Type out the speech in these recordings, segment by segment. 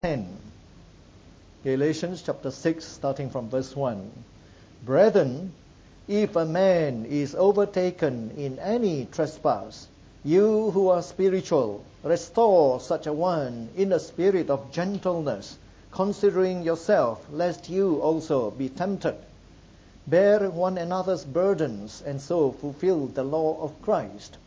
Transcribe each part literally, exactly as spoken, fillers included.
ten. Galatians chapter six, starting from verse one. Brethren, if a man is overtaken in any trespass, you who are spiritual, restore such a one in a spirit of gentleness, considering yourself, lest you also be tempted. Bear one another's burdens, and so fulfill the law of Christ.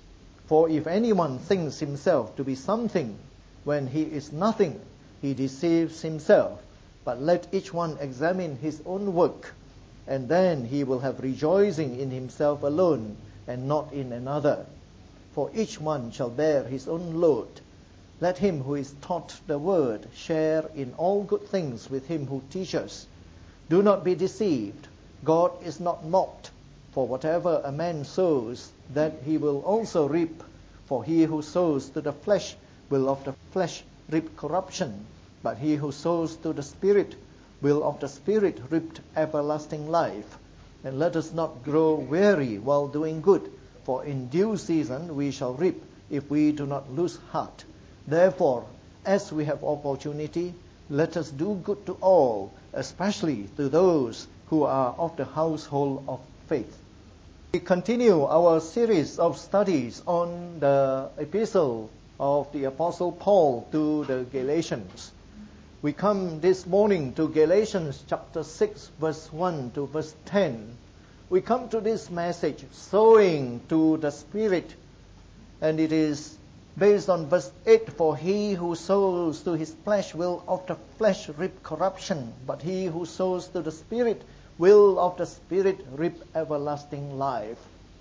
For if anyone thinks himself to be something, when he is nothing, he deceives himself. But let each one examine his own work, and then he will have rejoicing in himself alone, and not in another. For each one shall bear his own load. Let him who is taught the word share in all good things with him who teaches. Do not be deceived. God is not mocked. For whatever a man sows, that he will also reap. For he who sows to the flesh will of the flesh reap corruption, but he who sows to the Spirit will of the Spirit reap everlasting life. And let us not grow weary while doing good, for in due season we shall reap, if we do not lose heart. Therefore, as we have opportunity, let us do good to all, especially to those who are of the household of faith. We continue our series of studies on the epistle of the Apostle Paul to the Galatians. We come this morning to Galatians chapter six, verse one to verse ten. We come to this message, sowing to the Spirit, and it is based on verse eight. For he who sows to his flesh will of the flesh reap corruption, but he who sows to the Spirit will of the Spirit reap everlasting life.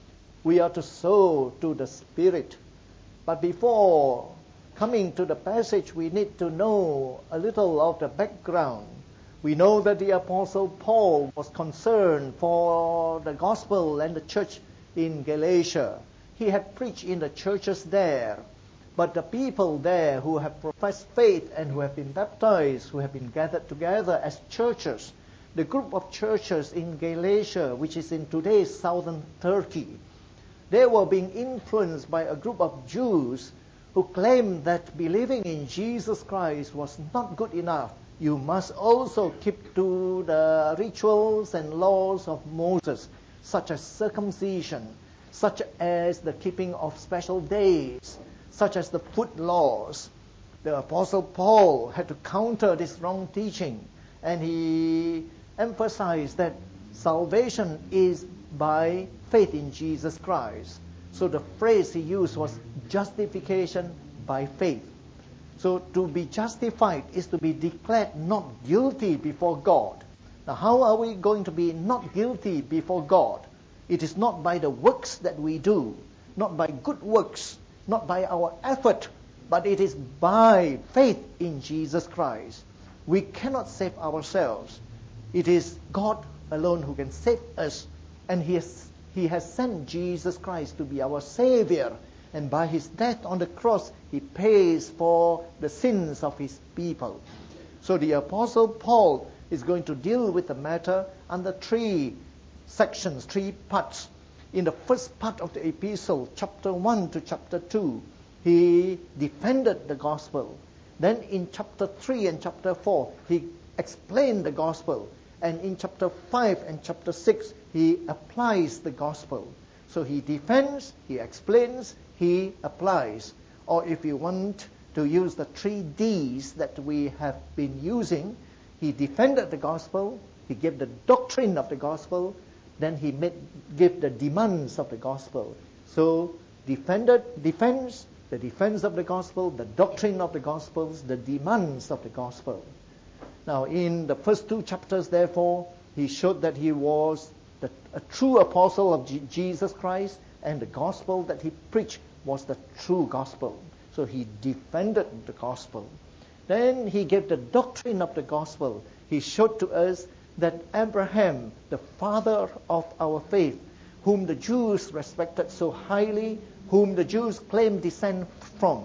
We are to sow to the Spirit. But before coming to the passage, we need to know a little of the background. We know that the Apostle Paul was concerned for the gospel and the church in Galatia. He had preached in the churches there. But the people there who have professed faith and who have been baptized, who have been gathered together as churches, the group of churches in Galatia, which is in today's southern Turkey, they were being influenced by a group of Jews who claimed that believing in Jesus Christ was not good enough. You must also keep to the rituals and laws of Moses, such as circumcision, such as the keeping of special days, such as the food laws. The Apostle Paul had to counter this wrong teaching, and he emphasized that salvation is by faith in Jesus Christ. So the phrase he used was justification by faith. So to be justified is to be declared not guilty before God. Now how are we going to be not guilty before God? It is not by the works that we do, not by good works, not by our effort, but it is by faith in Jesus Christ. We cannot save ourselves. It is God alone who can save us, and He has, he has sent Jesus Christ to be our Savior, and by His death on the cross, He pays for the sins of His people. So the Apostle Paul is going to deal with the matter under three sections, three parts. In the first part of the epistle, chapter one to chapter two, he defended the gospel. Then in chapter three and chapter four, he explained the gospel. And in chapter five and chapter six, he applies the gospel. So he defends, he explains, he applies. Or if you want to use the three D's that we have been using, he defended the gospel, he gave the doctrine of the gospel, then he made, gave the demands of the gospel. So defended, defense, the defense of the gospel, the doctrine of the gospels, the demands of the gospel. Now, in the first two chapters, therefore, he showed that he was the, a true apostle of G- Jesus Christ, and the gospel that he preached was the true gospel. So he defended the gospel. Then he gave the doctrine of the gospel. He showed to us that Abraham, the father of our faith, whom the Jews respected so highly, whom the Jews claimed descent from,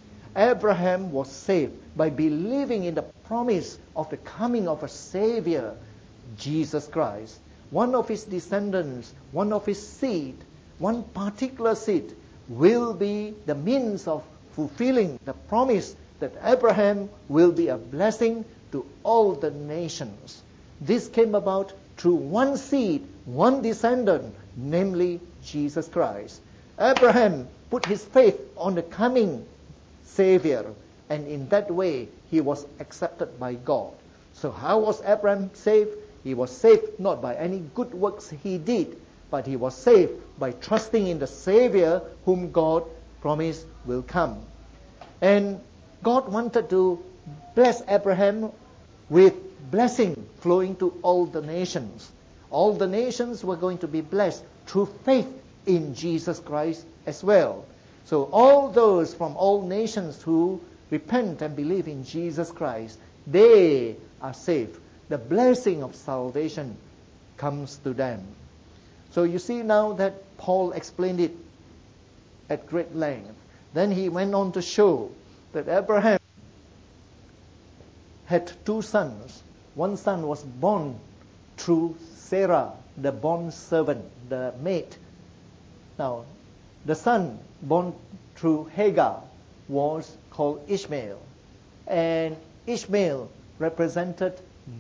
Abraham was saved by believing in the promise of the coming of a Savior, Jesus Christ. One of his descendants, one of his seed, one particular seed will be the means of fulfilling the promise that Abraham will be a blessing to all the nations. This came about through one seed, one descendant, namely Jesus Christ. Abraham put his faith on the coming Savior, and in that way he was accepted by God. So how was Abraham saved? He was saved not by any good works he did, but he was saved by trusting in the Savior whom God promised will come. And God wanted to bless Abraham with blessing flowing to all the nations. All the nations were going to be blessed through faith in Jesus Christ as well. So all those from all nations who repent and believe in Jesus Christ, they are saved. The blessing of salvation comes to them. So you see now that Paul explained it at great length. Then he went on to show that Abraham had two sons. One son was born through Sarah, the bond servant, the maid. Now, the son born through Hagar was called Ishmael. And Ishmael represented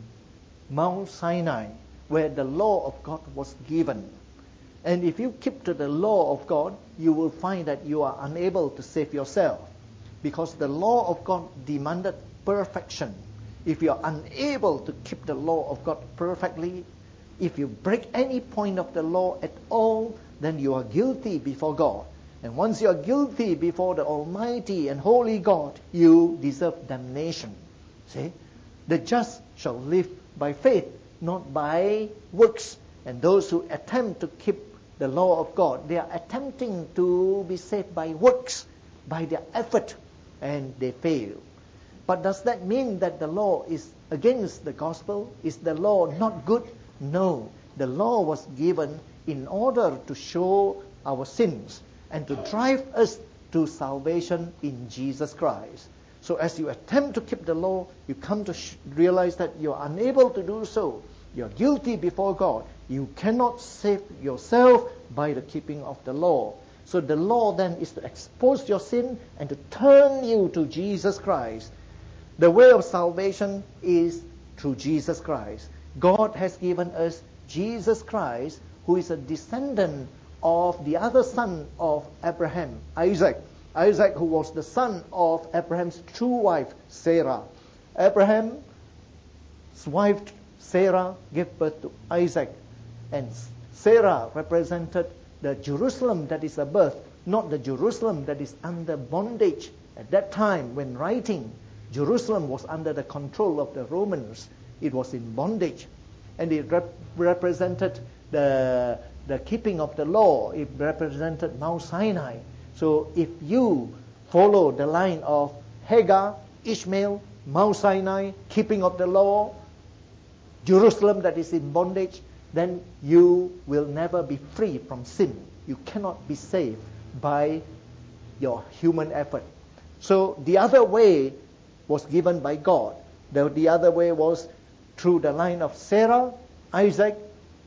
Mount Sinai, where the law of God was given. And if you keep to the law of God, you will find that you are unable to save yourself, because the law of God demanded perfection. If you are unable to keep the law of God perfectly, if you break any point of the law at all, then you are guilty before God. And once you are guilty before the Almighty and Holy God, you deserve damnation. See? The just shall live by faith, not by works. And those who attempt to keep the law of God, they are attempting to be saved by works, by their effort, and they fail. But does that mean that the law is against the gospel? Is the law not good? No. The law was given in order to show our sins and to drive us to salvation in Jesus Christ. So as you attempt to keep the law, you come to sh- realize that you are unable to do so. You are guilty before God. You cannot save yourself by the keeping of the law. So the law then is to expose your sin and to turn you to Jesus Christ. The way of salvation is through Jesus Christ. God has given us Jesus Christ, who is a descendant of the other son of Abraham, Isaac. Isaac, who was the son of Abraham's true wife, Sarah. Abraham's wife, Sarah, gave birth to Isaac. And Sarah represented the Jerusalem that is above, not the Jerusalem that is under bondage. At that time, when writing, Jerusalem was under the control of the Romans. It was in bondage. And it rep- represented the, the keeping of the law. It represented Mount Sinai. So if you follow the line of Hagar, Ishmael, Mount Sinai, keeping of the law, Jerusalem that is in bondage, then you will never be free from sin. You cannot be saved by your human effort. So the other way was given by God. The, the other way was through the line of Sarah, Isaac,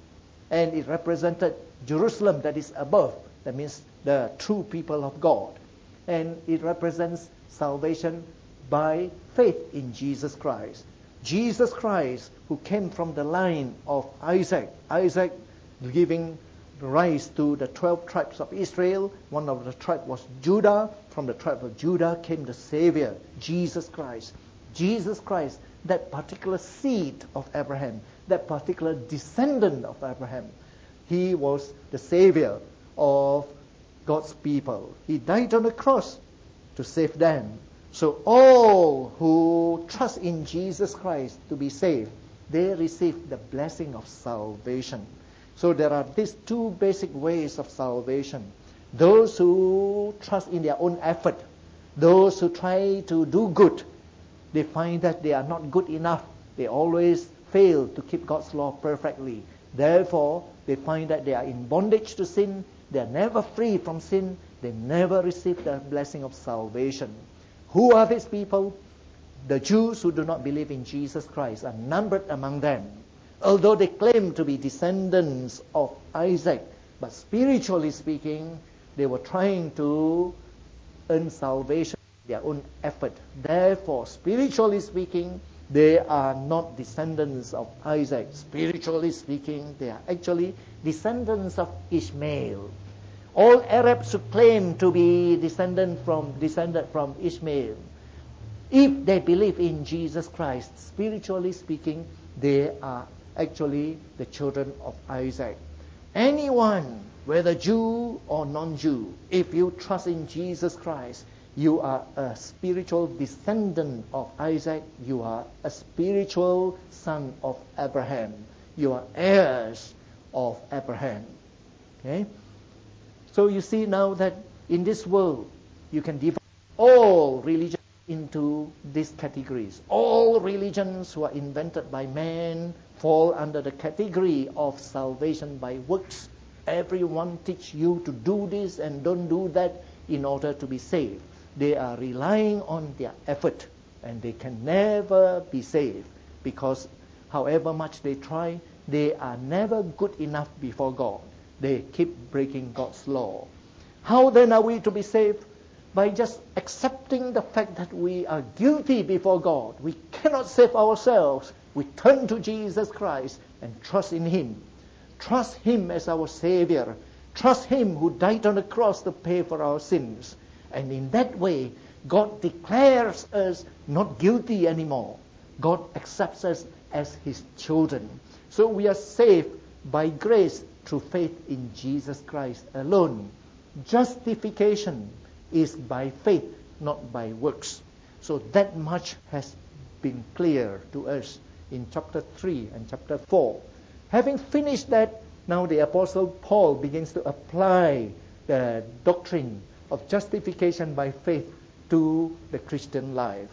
and it represented Jerusalem that is above. That means the true people of God. And it represents salvation by faith in Jesus Christ. Jesus Christ, who came from the line of Isaac. Isaac giving rise to the twelve tribes of Israel. One of the tribes was Judah. From the tribe of Judah came the Savior, Jesus Christ. Jesus Christ, that particular seed of Abraham, that particular descendant of Abraham. He was the Savior of God's people. He died on the cross to save them. So all who trust in Jesus Christ to be saved, they receive the blessing of salvation. So there are these two basic ways of salvation. Those who trust in their own effort, those who try to do good, they find that they are not good enough. They always fail to keep God's law perfectly. Therefore, they find that they are in bondage to sin. They are never free from sin. They never receive the blessing of salvation. Who are these people? The Jews who do not believe in Jesus Christ are numbered among them. Although they claim to be descendants of Isaac, but spiritually speaking, they were trying to earn salvation their own effort. Therefore, spiritually speaking, they are not descendants of Isaac. Spiritually speaking, they are actually descendants of Ishmael. All Arabs who claim to be descendant from descended from Ishmael, if they believe in Jesus Christ, spiritually speaking, they are actually the children of Isaac. Anyone, whether Jew or non-Jew, if you trust in Jesus Christ, you are a spiritual descendant of Isaac. You are a spiritual son of Abraham. You are heirs of Abraham. Okay? So you see now that in this world, you can divide all religions into these categories. All religions who are invented by man fall under the category of salvation by works. Everyone teach you to do this and don't do that in order to be saved. They are relying on their effort, and they can never be saved, because however much they try, they are never good enough before God. They keep breaking God's law. How then are we to be saved? By just accepting the fact that we are guilty before God. We cannot save ourselves. We turn to Jesus Christ and trust in Him. Trust Him as our Savior. Trust Him who died on the cross to pay for our sins. And in that way, God declares us not guilty anymore. God accepts us as His children. So we are saved by grace through faith in Jesus Christ alone. Justification is by faith, not by works. So that much has been clear to us in chapter three and chapter four. Having finished that, now the Apostle Paul begins to apply the doctrine of justification by faith to the Christian life.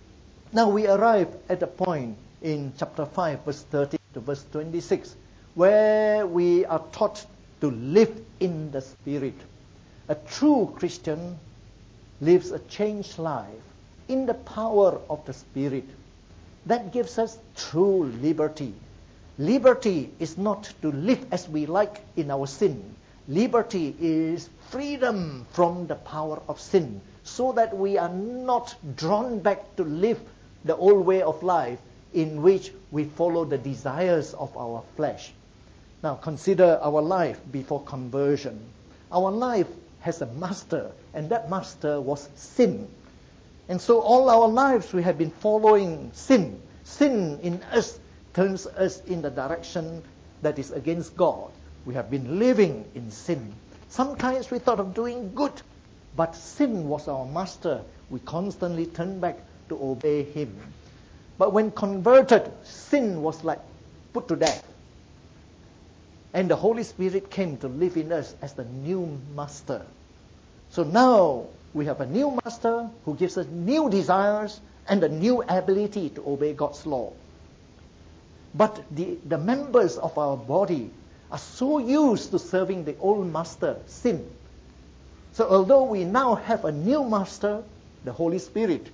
Now we arrive at a point in chapter five, verse thirteen to verse twenty-six, where we are taught to live in the Spirit. A true Christian lives a changed life in the power of the Spirit. That gives us true liberty. Liberty is not to live as we like in our sin. Liberty is freedom from the power of sin, so that we are not drawn back to live the old way of life in which we follow the desires of our flesh. Now consider our life before conversion. Our life has a master, and that master was sin. And so all our lives we have been following sin. Sin in us turns us in the direction that is against God. We have been living in sin. Sometimes we thought of doing good, but sin was our master. We constantly turned back to obey Him. But when converted, sin was like put to death. And the Holy Spirit came to live in us as the new master. So now we have a new master who gives us new desires and a new ability to obey God's law. But the, the members of our body are so used to serving the old master, sin. So although we now have a new master, the Holy Spirit,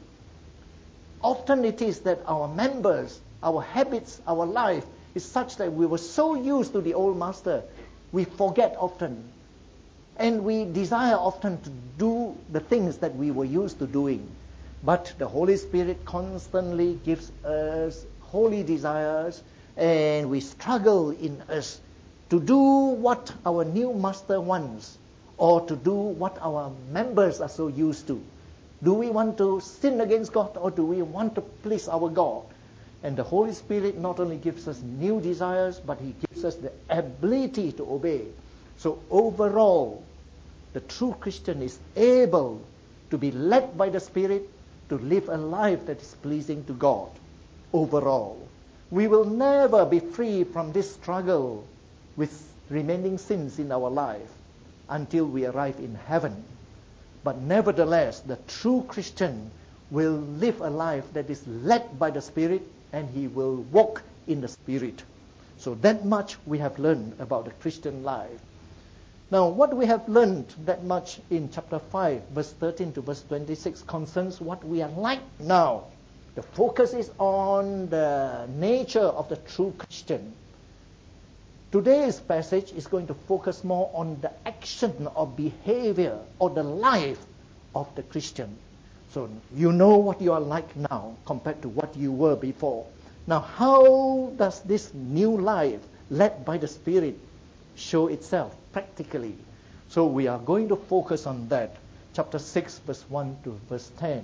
often it is that our members, our habits, our life is such that we were so used to the old master, we forget often. And we desire often to do the things that we were used to doing. But the Holy Spirit constantly gives us holy desires, and we struggle in us to do what our new master wants, or to do what our members are so used to. Do we want to sin against God, or do we want to please our God? And the Holy Spirit not only gives us new desires, but He gives us the ability to obey. So overall, the true Christian is able to be led by the Spirit to live a life that is pleasing to God. Overall, we will never be free from this struggle with remaining sins in our life until we arrive in heaven. But nevertheless, the true Christian will live a life that is led by the Spirit, and he will walk in the Spirit. So that much we have learned about the Christian life. Now, what we have learned that much in chapter five, verse thirteen to verse twenty-six concerns what we are like now. The focus is on the nature of the true Christian. Today's passage is going to focus more on the action or behavior or the life of the Christian. So you know what you are like now compared to what you were before. Now, how does this new life led by the Spirit show itself practically? So we are going to focus on that. Chapter six, verse one to verse ten.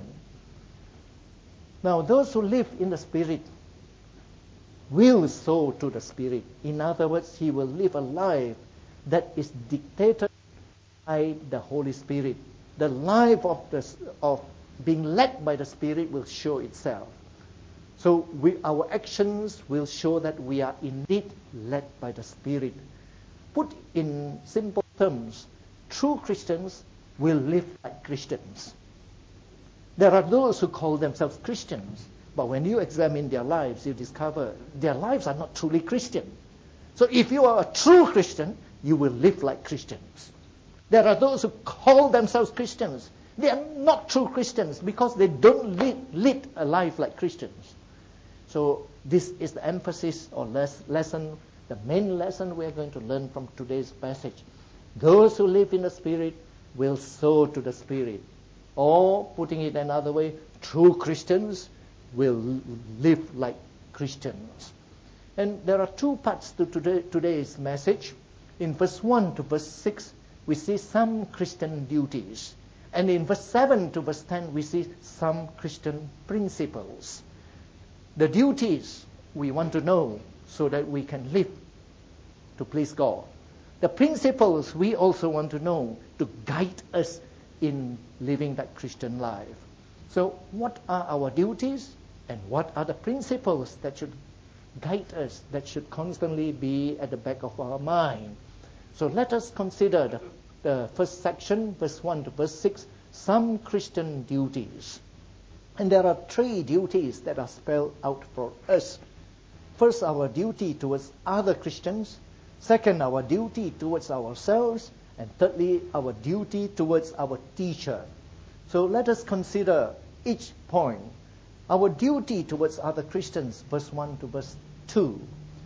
Now, those who live in the Spirit will sow to the Spirit. In other words, he will live a life that is dictated by the Holy Spirit. The life of, the, of being led by the Spirit will show itself. So we, our actions will show that we are indeed led by the Spirit. Put in simple terms, true Christians will live like Christians. There are those who call themselves Christians, but when you examine their lives, you discover their lives are not truly Christian. So if you are a true Christian, you will live like Christians. There are those who call themselves Christians. They are not true Christians because they don't lead, lead a life like Christians. So this is the emphasis or less lesson, the main lesson we are going to learn from today's passage. Those who live in the Spirit will sow to the Spirit. Or, putting it another way, true Christians will live like Christians. And there are two parts to today, today's message. In verse one to verse six, we see some Christian duties. And in verse seven to verse ten, we see some Christian principles. The duties we want to know so that we can live to please God. The principles we also want to know to guide us in living that Christian life. So what are our duties and what are the principles that should guide us, that should constantly be at the back of our mind? So let us consider the, the first section, verse one to verse six, some Christian duties. And there are three duties that are spelled out for us. First, our duty towards other Christians. Second, our duty towards ourselves. And thirdly, our duty towards our teacher. So let us consider each point. Our duty towards other Christians, verse one to verse two.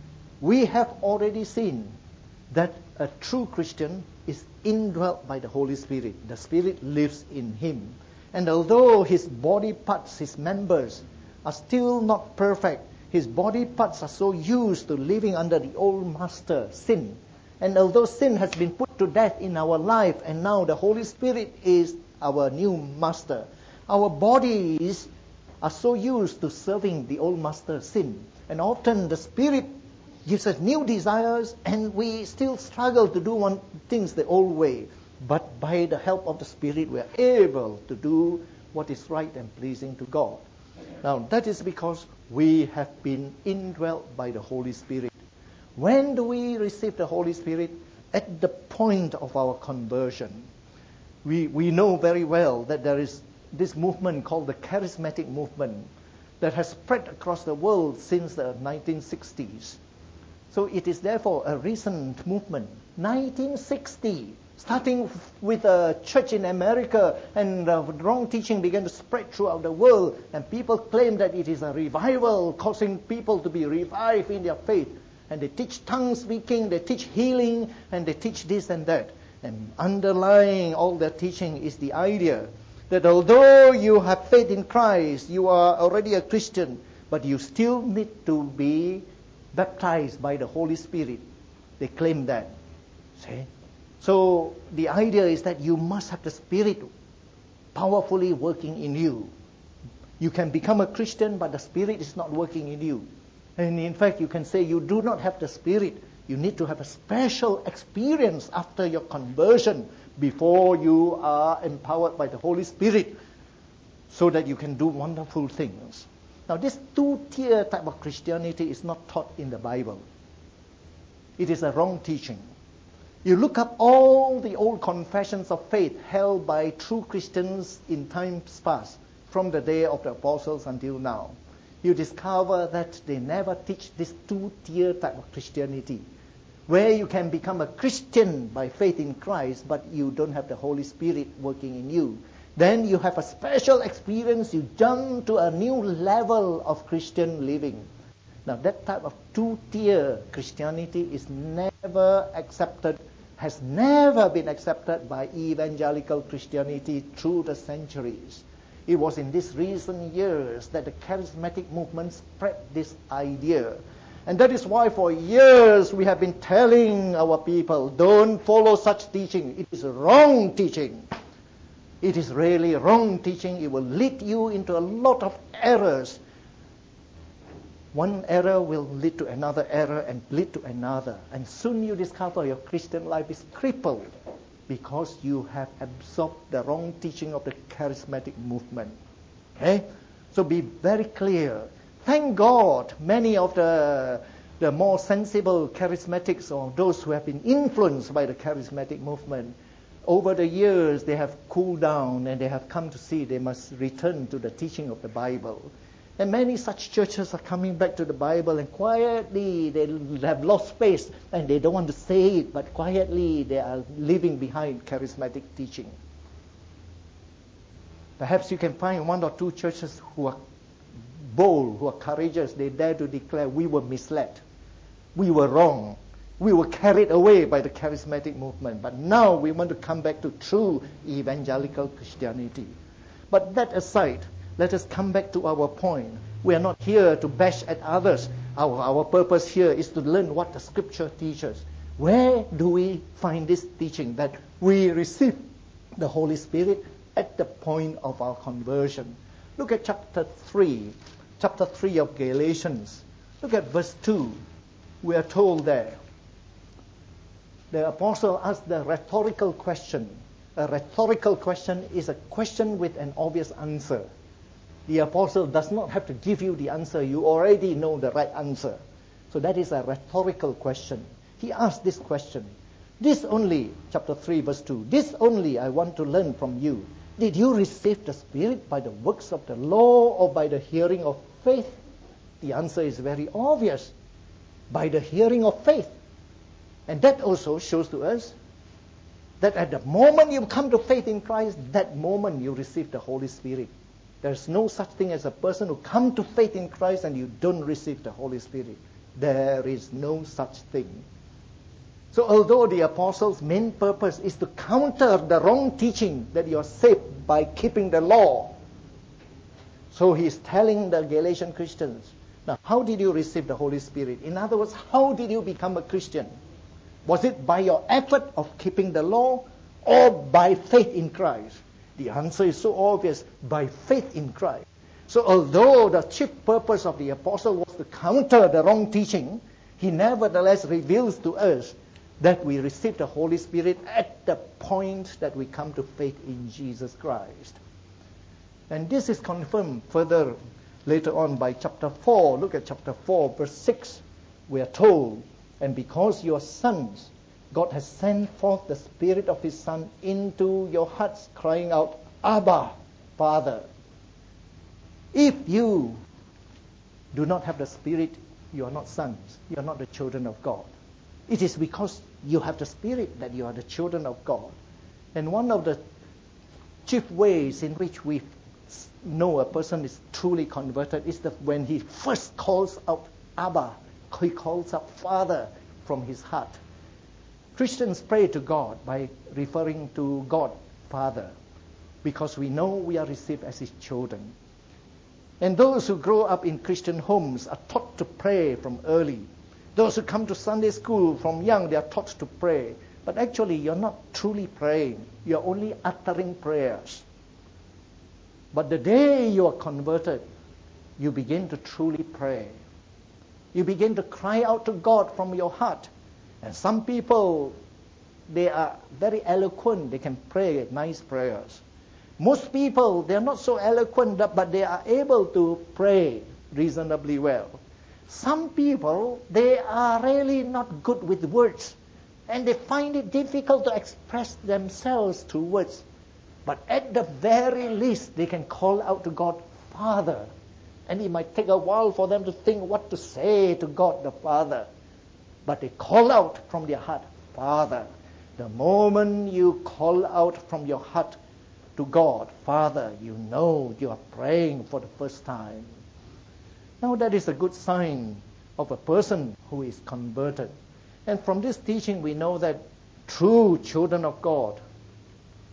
We have already seen that a true Christian is indwelt by the Holy Spirit. The Spirit lives in him. And although his body parts, his members, are still not perfect, his body parts are so used to living under the old master, sin. And although sin has been put to death in our life, and now the Holy Spirit is our new master, our bodies are so used to serving the old master, sin. And often the Spirit gives us new desires, and we still struggle to do one things the old way. But by the help of the Spirit, we are able to do what is right and pleasing to God. Now, that is because we have been indwelt by the Holy Spirit. When do we receive the Holy Spirit? At the point of our conversion. We, we know very well that there is this movement called the charismatic movement that has spread across the world since the nineteen sixties. So it is therefore a recent movement. nineteen sixty, starting with a church in America, and uh, wrong teaching began to spread throughout the world, and people claim that it is a revival, causing people to be revived in their faith. And they teach tongue speaking, they teach healing, and they teach this and that. And underlying all their teaching is the idea that although you have faith in Christ, you are already a Christian, but you still need to be baptized by the Holy Spirit. They claim that. See? So the idea is that you must have the Spirit powerfully working in you. You can become a Christian, but the Spirit is not working in you. And in fact, you can say you do not have the Spirit. You need to have a special experience after your conversion before you are empowered by the Holy Spirit so that you can do wonderful things. Now, this two-tier type of Christianity is not taught in the Bible. It is a wrong teaching. You look up all the old confessions of faith held by true Christians in times past, from the day of the apostles until now. You discover that they never teach this two-tier type of Christianity, where you can become a Christian by faith in Christ, but you don't have the Holy Spirit working in you. Then you have a special experience, you jump to a new level of Christian living. Now that type of two-tier Christianity is never accepted, has never been accepted by evangelical Christianity through the centuries. It was in these recent years that the charismatic movement spread this idea. And that is why for years we have been telling our people, don't follow such teaching. It is wrong teaching. It is really wrong teaching. It will lead you into a lot of errors. One error will lead to another error and lead to another. And soon you discover your Christian life is crippled because you have absorbed the wrong teaching of the charismatic movement. Okay? So be very clear. Thank God many of the, the more sensible charismatics, or those who have been influenced by the charismatic movement, over the years they have cooled down and they have come to see they must return to the teaching of the Bible. And many such churches are coming back to the Bible, and quietly they have lost faith and they don't want to say it, but quietly they are leaving behind charismatic teaching. Perhaps you can find one or two churches who are bold, who are courageous. They dare to declare, we were misled, we were wrong, we were carried away by the charismatic movement, but now we want to come back to true evangelical Christianity. But that aside, let us come back to our point. We are not here to bash at others. Our, our purpose here is to learn what the Scripture teaches. Where do we find this teaching that we receive the Holy Spirit at the point of our conversion? Look at chapter three. Chapter three of Galatians. Look at verse two. We are told there. The apostle asked the rhetorical question. A rhetorical question is a question with an obvious answer. The apostle does not have to give you the answer. You already know the right answer. So that is a rhetorical question. He asked this question. This only, chapter three, verse two, this only I want to learn from you. Did you receive the Spirit by the works of the law or by the hearing of faith? The answer is very obvious. By the hearing of faith. And that also shows to us that at the moment you come to faith in Christ, that moment you receive the Holy Spirit. There's no such thing as a person who comes to faith in Christ and you don't receive the Holy Spirit. There is no such thing. So although the apostle's main purpose is to counter the wrong teaching that you are saved by keeping the law, so he is telling the Galatian Christians, now how did you receive the Holy Spirit? In other words, how did you become a Christian? Was it by your effort of keeping the law or by faith in Christ? The answer is so obvious, by faith in Christ. So although the chief purpose of the apostle was to counter the wrong teaching, he nevertheless reveals to us that we receive the Holy Spirit at the point that we come to faith in Jesus Christ. And this is confirmed further later on by chapter four. Look at chapter four, verse six. We are told, and because you are sons, God has sent forth the Spirit of His Son into your hearts, crying out, Abba, Father. If you do not have the Spirit, you are not sons. You are not the children of God. It is because you have the Spirit that you are the children of God. And one of the chief ways in which we know a person is truly converted is that when he first calls out Abba, he calls out Father from his heart. Christians pray to God by referring to God, Father, because we know we are received as His children. And those who grow up in Christian homes are taught to pray from early. Those who come to Sunday school from young, they are taught to pray. But actually, you're not truly praying. You're only uttering prayers. But the day you are converted, you begin to truly pray. You begin to cry out to God from your heart. And some people, they are very eloquent. They can pray nice prayers. Most people, they are not so eloquent, but they are able to pray reasonably well. Some people, they are really not good with words. And they find it difficult to express themselves through words. But at the very least, they can call out to God, Father. And it might take a while for them to think what to say to God the Father. But they call out from their heart, Father. The moment you call out from your heart to God, Father, you know you are praying for the first time. Now that is a good sign of a person who is converted. And from this teaching we know that true children of God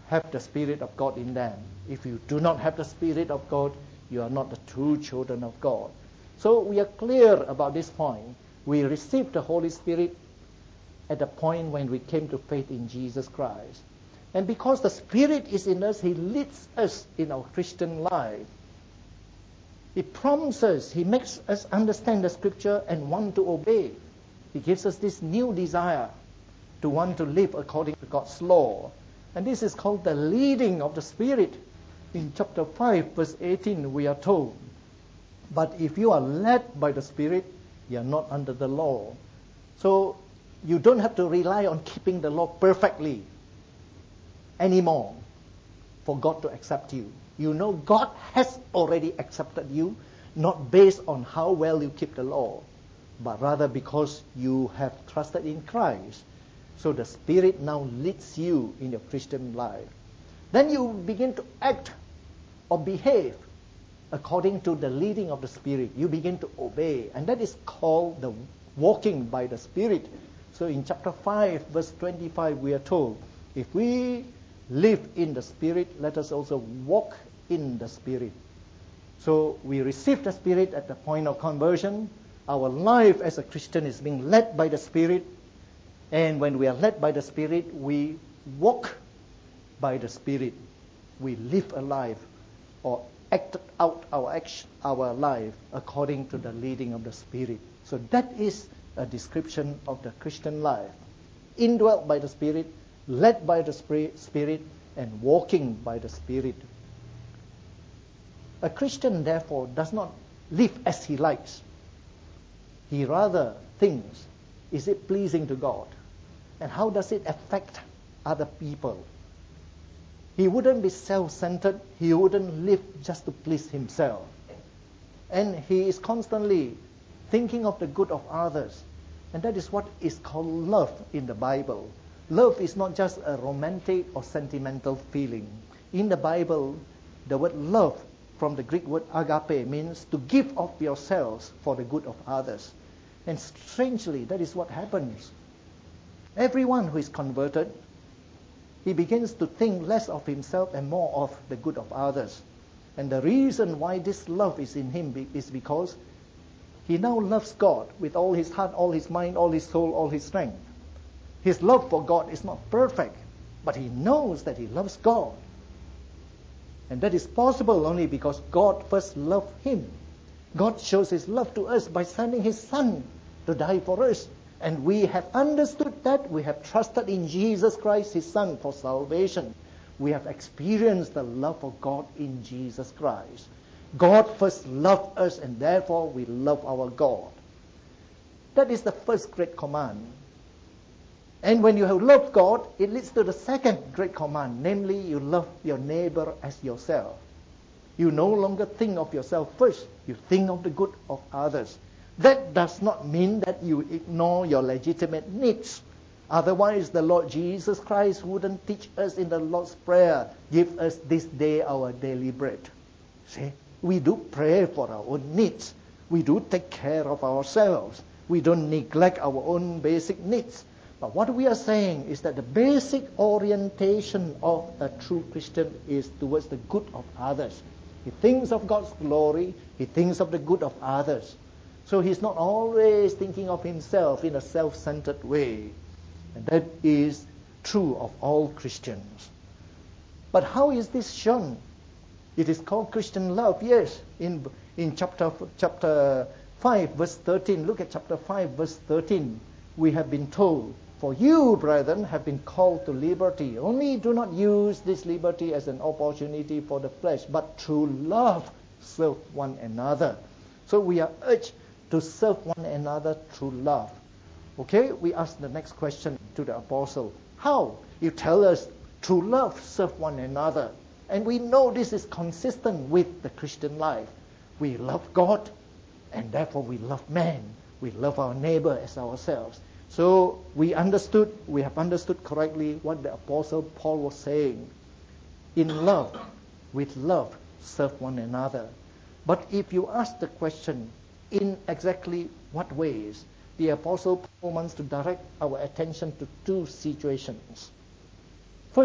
have the Spirit of God in them. If you do not have the Spirit of God, you are not the true children of God. So we are clear about this point. We received the Holy Spirit at the point when we came to faith in Jesus Christ. And because the Spirit is in us, He leads us in our Christian life. He prompts us, He makes us understand the Scripture and want to obey. He gives us this new desire to want to live according to God's law. And this is called the leading of the Spirit. In chapter five, verse eighteen, we are told, "But if you are led by the Spirit, you are not under the law." So you don't have to rely on keeping the law perfectly anymore for God to accept you. You know God has already accepted you, not based on how well you keep the law, but rather because you have trusted in Christ. So the Spirit now leads you in your Christian life. Then you begin to act or behave according to the leading of the Spirit. You begin to obey, and that is called the walking by the Spirit. So in chapter five, verse twenty-five, we are told, if we live in the Spirit, let us also walk in the Spirit. So we receive the Spirit at the point of conversion. Our life as a Christian is being led by the Spirit. And when we are led by the Spirit, we walk by the Spirit. We live a life or act out our action, our life according to the leading of the Spirit. So that is a description of the Christian life. Indwelt by the Spirit, led by the Spirit, and walking by the Spirit. A Christian, therefore, does not live as he likes. He rather thinks, is it pleasing to God? And how does it affect other people? He wouldn't be self-centered. He wouldn't live just to please himself. And he is constantly thinking of the good of others. And that is what is called love in the Bible. Love is not just a romantic or sentimental feeling. In the Bible, the word love from the Greek word agape means to give of yourselves for the good of others. And strangely, that is what happens. Everyone who is converted, he begins to think less of himself and more of the good of others. And the reason why this love is in him is because he now loves God with all his heart, all his mind, all his soul, all his strength. His love for God is not perfect, but he knows that he loves God. And that is possible only because God first loved him. God shows his love to us by sending his Son to die for us. And we have understood that. We have trusted in Jesus Christ, his Son, for salvation. We have experienced the love of God in Jesus Christ. God first loved us, and therefore we love our God. That is the first great command. And when you have loved God, it leads to the second great command, namely you love your neighbor as yourself. You no longer think of yourself first. You think of the good of others. That does not mean that you ignore your legitimate needs. Otherwise, the Lord Jesus Christ wouldn't teach us in the Lord's Prayer, give us this day our daily bread. See, we do pray for our own needs. We do take care of ourselves. We don't neglect our own basic needs. But what we are saying is that the basic orientation of a true Christian is towards the good of others. He thinks of God's glory. He thinks of the good of others. So he's not always thinking of himself in a self-centered way. And that is true of all Christians. But how is this shown? It is called Christian love, yes. In in chapter chapter five, verse thirteen, look at chapter five, verse thirteen. We have been told, for you, brethren, have been called to liberty. Only do not use this liberty as an opportunity for the flesh, but through love serve one another. So we are urged to serve one another through love. Okay, we ask the next question to the apostle. How? You tell us through love serve one another. And we know this is consistent with the Christian life. We love God, and therefore we love man. We love our neighbor as ourselves. So we understood, we have understood correctly what the apostle Paul was saying. In love, with love, serve one another. But if you ask the question, in exactly what ways, the apostle Paul wants to direct our attention to two situations. First,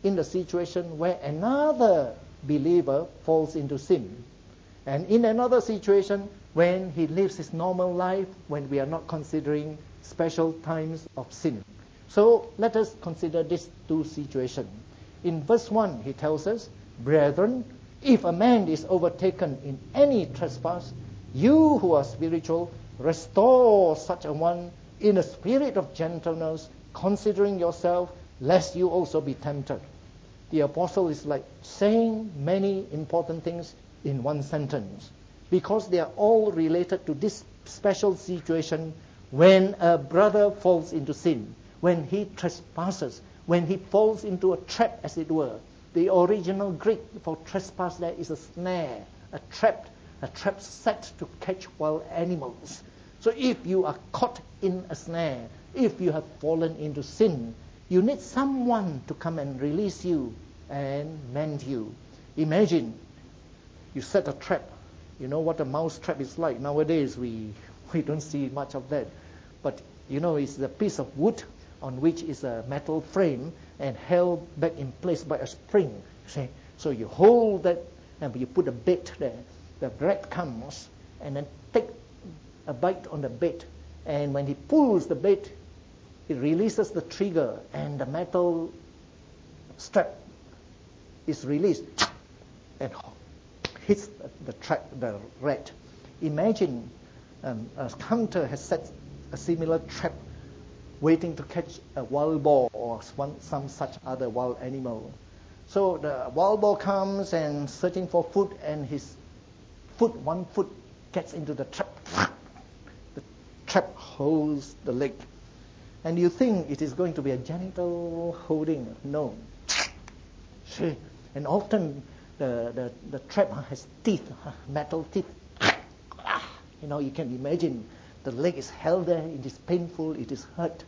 in the situation where another believer falls into sin. And in another situation, when he lives his normal life, when we are not considering special times of sin. So let us consider these two situations. In verse one, he tells us, brethren, if a man is overtaken in any trespass, you who are spiritual, restore such a one in a spirit of gentleness, considering yourself, lest you also be tempted. The apostle is like saying many important things in one sentence, because they are all related to this special situation when a brother falls into sin, when he trespasses, when he falls into a trap, as it were. The original Greek for trespass there is a snare, a trap, a trap set to catch wild animals. So if you are caught in a snare, if you have fallen into sin, you need someone to come and release you and mend you. Imagine you set a trap. You know what a mouse trap is like. Nowadays we, we don't see much of that. But you know, it's a piece of wood on which is a metal frame and held back in place by a spring. See? So you hold that and you put a bait there. The rat comes and then take a bite on the bait. And when he pulls the bait, it releases the trigger and the metal strap is released and hits the trap, the rat. Imagine um, a hunter has set a similar trap waiting to catch a wild boar or one, some such other wild animal. So the wild boar comes and searching for food, and his foot, one foot gets into the trap. The trap holds the leg. And you think it is going to be a gentle holding. No. See? And often the, the, the trap has teeth, metal teeth. You know, you can imagine the leg is held there, it is painful, it is hurt.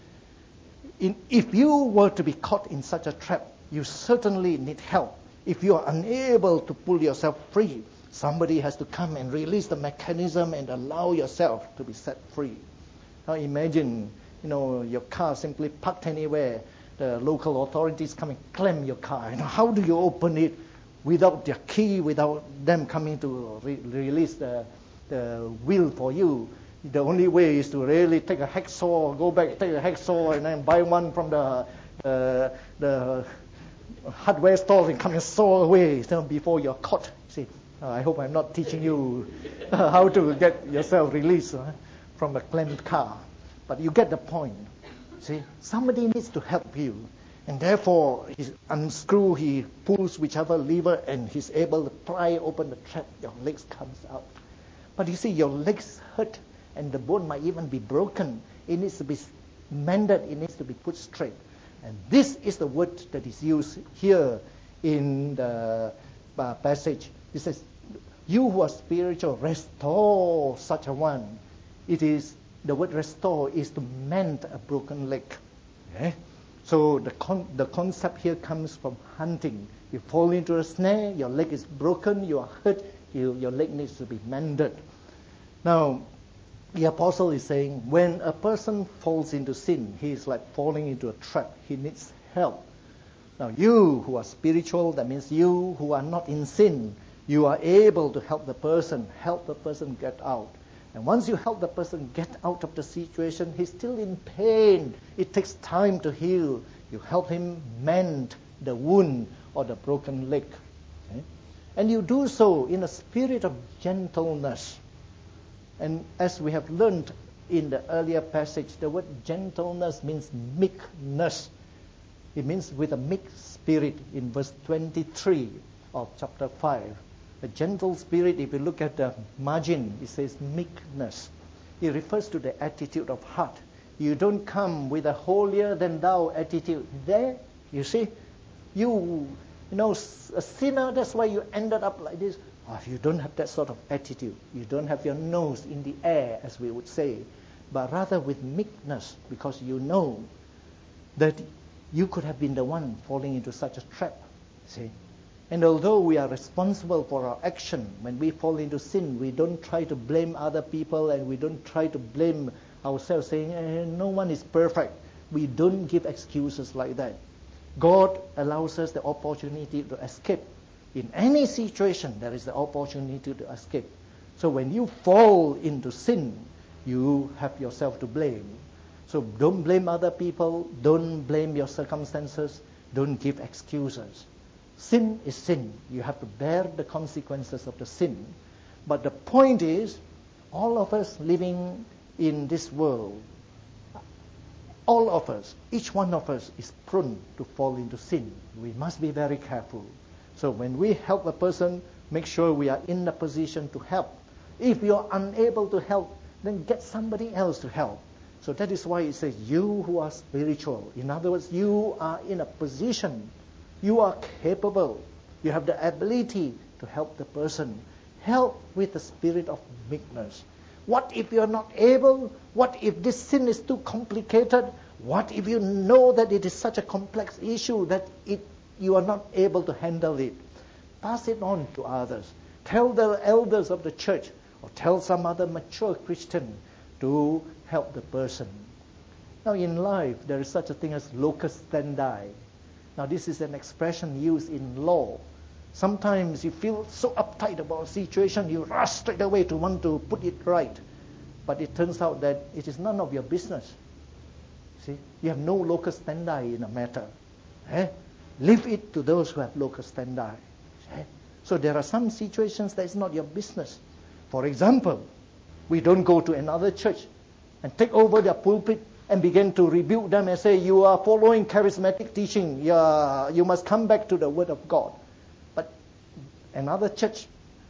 In, if you were to be caught in such a trap, you certainly need help. If you are unable to pull yourself free, somebody has to come and release the mechanism and allow yourself to be set free. Now imagine, you know, your car simply parked anywhere. The local authorities come and clamp your car. You know, how do you open it without their key, without them coming to re- release the, the wheel for you? The only way is to really take a hacksaw, go back, take a hacksaw, and then buy one from the uh, the hardware store and come and saw away, you know, before you're caught. See, uh, I hope I'm not teaching you uh, how to get yourself released uh, from a clamped car, but you get the point. See, somebody needs to help you, and therefore he unscrew, he pulls whichever lever, and he's able to pry open the trap. Your legs comes out, but you see, your legs hurt. And the bone might even be broken. It needs to be mended. It needs to be put straight. And this is the word that is used here in the uh, passage. It says, you who are spiritual, restore such a one. It is, the word restore is to mend a broken leg. Okay? So the con- the concept here comes from hunting. You fall into a snare, your leg is broken, you are hurt, you, your leg needs to be mended. Now, the apostle is saying, when a person falls into sin, he is like falling into a trap. He needs help. Now, you who are spiritual, that means you who are not in sin, you are able to help the person, help the person get out. And once you help the person get out of the situation, he's still in pain. It takes time to heal. You help him mend the wound or the broken leg. Okay? And you do so in a spirit of gentleness. And as we have learned in the earlier passage, the word gentleness means meekness. It means with a meek spirit in verse twenty-three of chapter five. A gentle spirit, if you look at the margin, it says meekness. It refers to the attitude of heart. You don't come with a holier than thou attitude. There, you see, you, you know, a sinner, that's why you ended up like this. Oh, you don't have that sort of attitude. You don't have your nose in the air, as we would say, but rather with meekness, because you know that you could have been the one falling into such a trap. See? And although we are responsible for our action, when we fall into sin, we don't try to blame other people and we don't try to blame ourselves, saying, eh, no one is perfect. We don't give excuses like that. God allows us the opportunity to escape. In any situation, there is the opportunity to escape. So when you fall into sin, you have yourself to blame. So don't blame other people. Don't blame your circumstances. Don't give excuses. Sin is sin. You have to bear the consequences of the sin. But the point is, all of us living in this world, all of us, each one of us is prone to fall into sin. We must be very careful. So when we help a person, make sure we are in a position to help. If you are unable to help, then get somebody else to help. So that is why it says, you who are spiritual. In other words, you are in a position, you are capable, you have the ability to help the person. Help with the spirit of meekness. What if you are not able? What if this sin is too complicated? What if you know that it is such a complex issue that it, you are not able to handle it? Pass it on to others. Tell the elders of the church, or tell some other mature Christian to help the person. Now in life, there is such a thing as locus standi. Now this is an expression used in law. Sometimes you feel so uptight about a situation, you rush straight away to want to put it right. But it turns out that it is none of your business. See, you have no locus standi in a matter. Eh? Leave it to those who have locus standi. Eh? So there are some situations that is not your business. For example, we don't go to another church and take over their pulpit and begin to rebuke them and say, you are following charismatic teaching. You, are, you must come back to the Word of God. But another church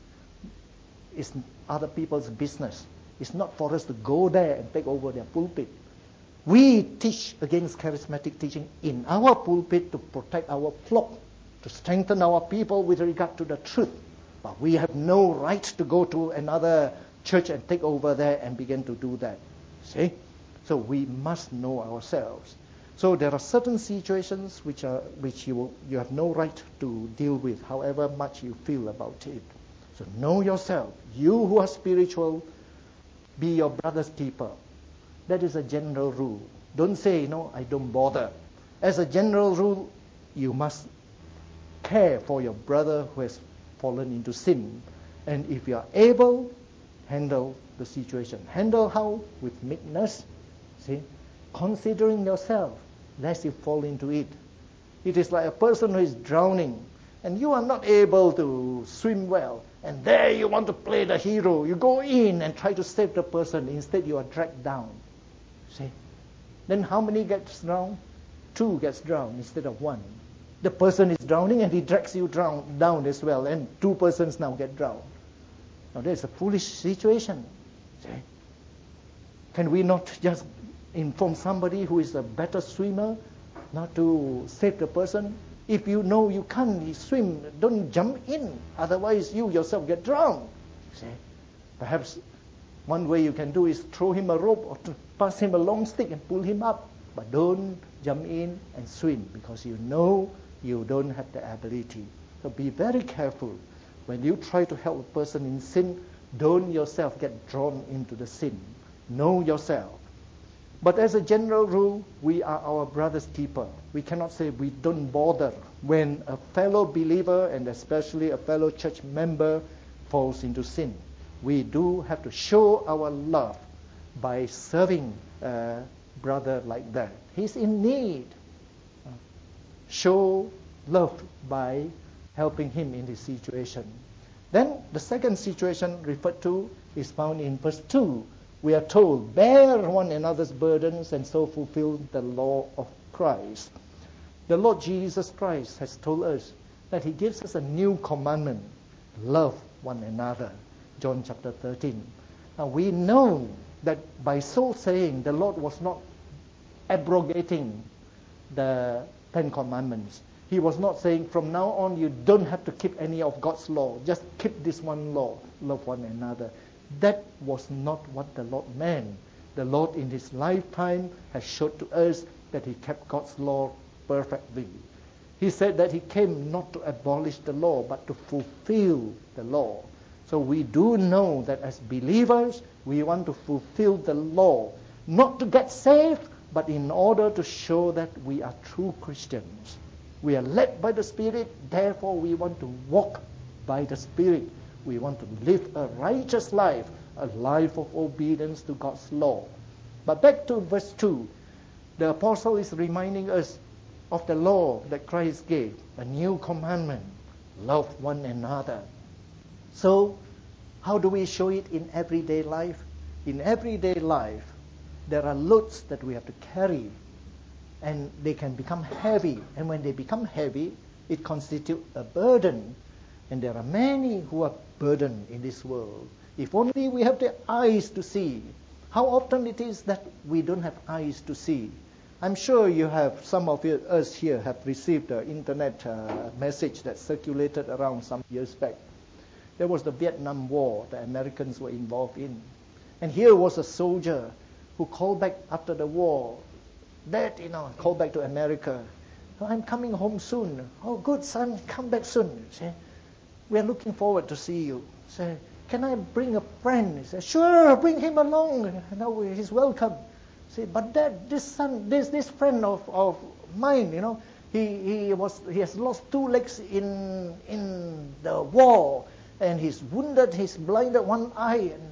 is other people's business. It's not for us to go there and take over their pulpit. We teach against charismatic teaching in our pulpit to protect our flock, to strengthen our people with regard to the truth. But we have no right to go to another church and take over there and begin to do that. See? So we must know ourselves. So there are certain situations which are which you you have no right to deal with, however much you feel about it. So know yourself. You who are spiritual, be your brother's keeper. That is a general rule. Don't say, no, I don't bother. As a general rule, you must care for your brother who has fallen into sin. And if you are able, handle the situation. Handle how? With meekness. See? Considering yourself, lest you fall into it. It is like a person who is drowning, and you are not able to swim well, and there you want to play the hero. You go in and try to save the person. Instead, you are dragged down. See? Then how many gets drowned? Two gets drowned instead of one. The person is drowning and he drags you drown, down as well, and two persons now get drowned. Now that is a foolish situation. See? Can we not just inform somebody who is a better swimmer not to save the person? If you know you can't swim, don't jump in. Otherwise, you yourself get drowned. See? Perhaps one way you can do is throw him a rope or to pass him a long stick and pull him up. But don't jump in and swim because you know you don't have the ability. So be very careful. When you try to help a person in sin, don't yourself get drawn into the sin. Know yourself. But as a general rule, we are our brother's keeper. We cannot say we don't bother when a fellow believer and especially a fellow church member falls into sin. We do have to show our love by serving a brother like that. He's in need. Show love by helping him in this situation. Then the second situation referred to is found in verse two. We are told, bear one another's burdens and so fulfill the law of Christ. The Lord Jesus Christ has told us that he gives us a new commandment, love one another. John chapter thirteen. Now we know that by so saying, the Lord was not abrogating the Ten Commandments. He was not saying from now on you don't have to keep any of God's law. Just keep this one law, love one another. That was not what the Lord meant. The Lord in his lifetime has showed to us that he kept God's law perfectly. He said that he came not to abolish the law, but to fulfill the law. So we do know that as believers, we want to fulfill the law, not to get saved, but in order to show that we are true Christians. We are led by the Spirit, therefore we want to walk by the Spirit. We want to live a righteous life, a life of obedience to God's law. But back to verse two, the apostle is reminding us of the law that Christ gave, a new commandment, love one another. So, how do we show it in everyday life? In everyday life, there are loads that we have to carry, and they can become heavy. And when they become heavy, it constitutes a burden. And there are many who are burdened in this world. If only we have the eyes to see. How often it is that we don't have eyes to see? I'm sure you have, some of you, us here have received an internet uh, message that circulated around some years back. There was the Vietnam War the Americans were involved in. And here was a soldier who called back after the war. Dad, you know, called back to America. Oh, I'm coming home soon. Oh, good, son, come back soon. Say, we are looking forward to see you. Say, can I bring a friend? He said, sure, bring him along. Now he's welcome. Say, but Dad, this son, this this friend of, of mine, you know, he he was he has lost two legs in in the war, and he's wounded, he's blinded one eye, and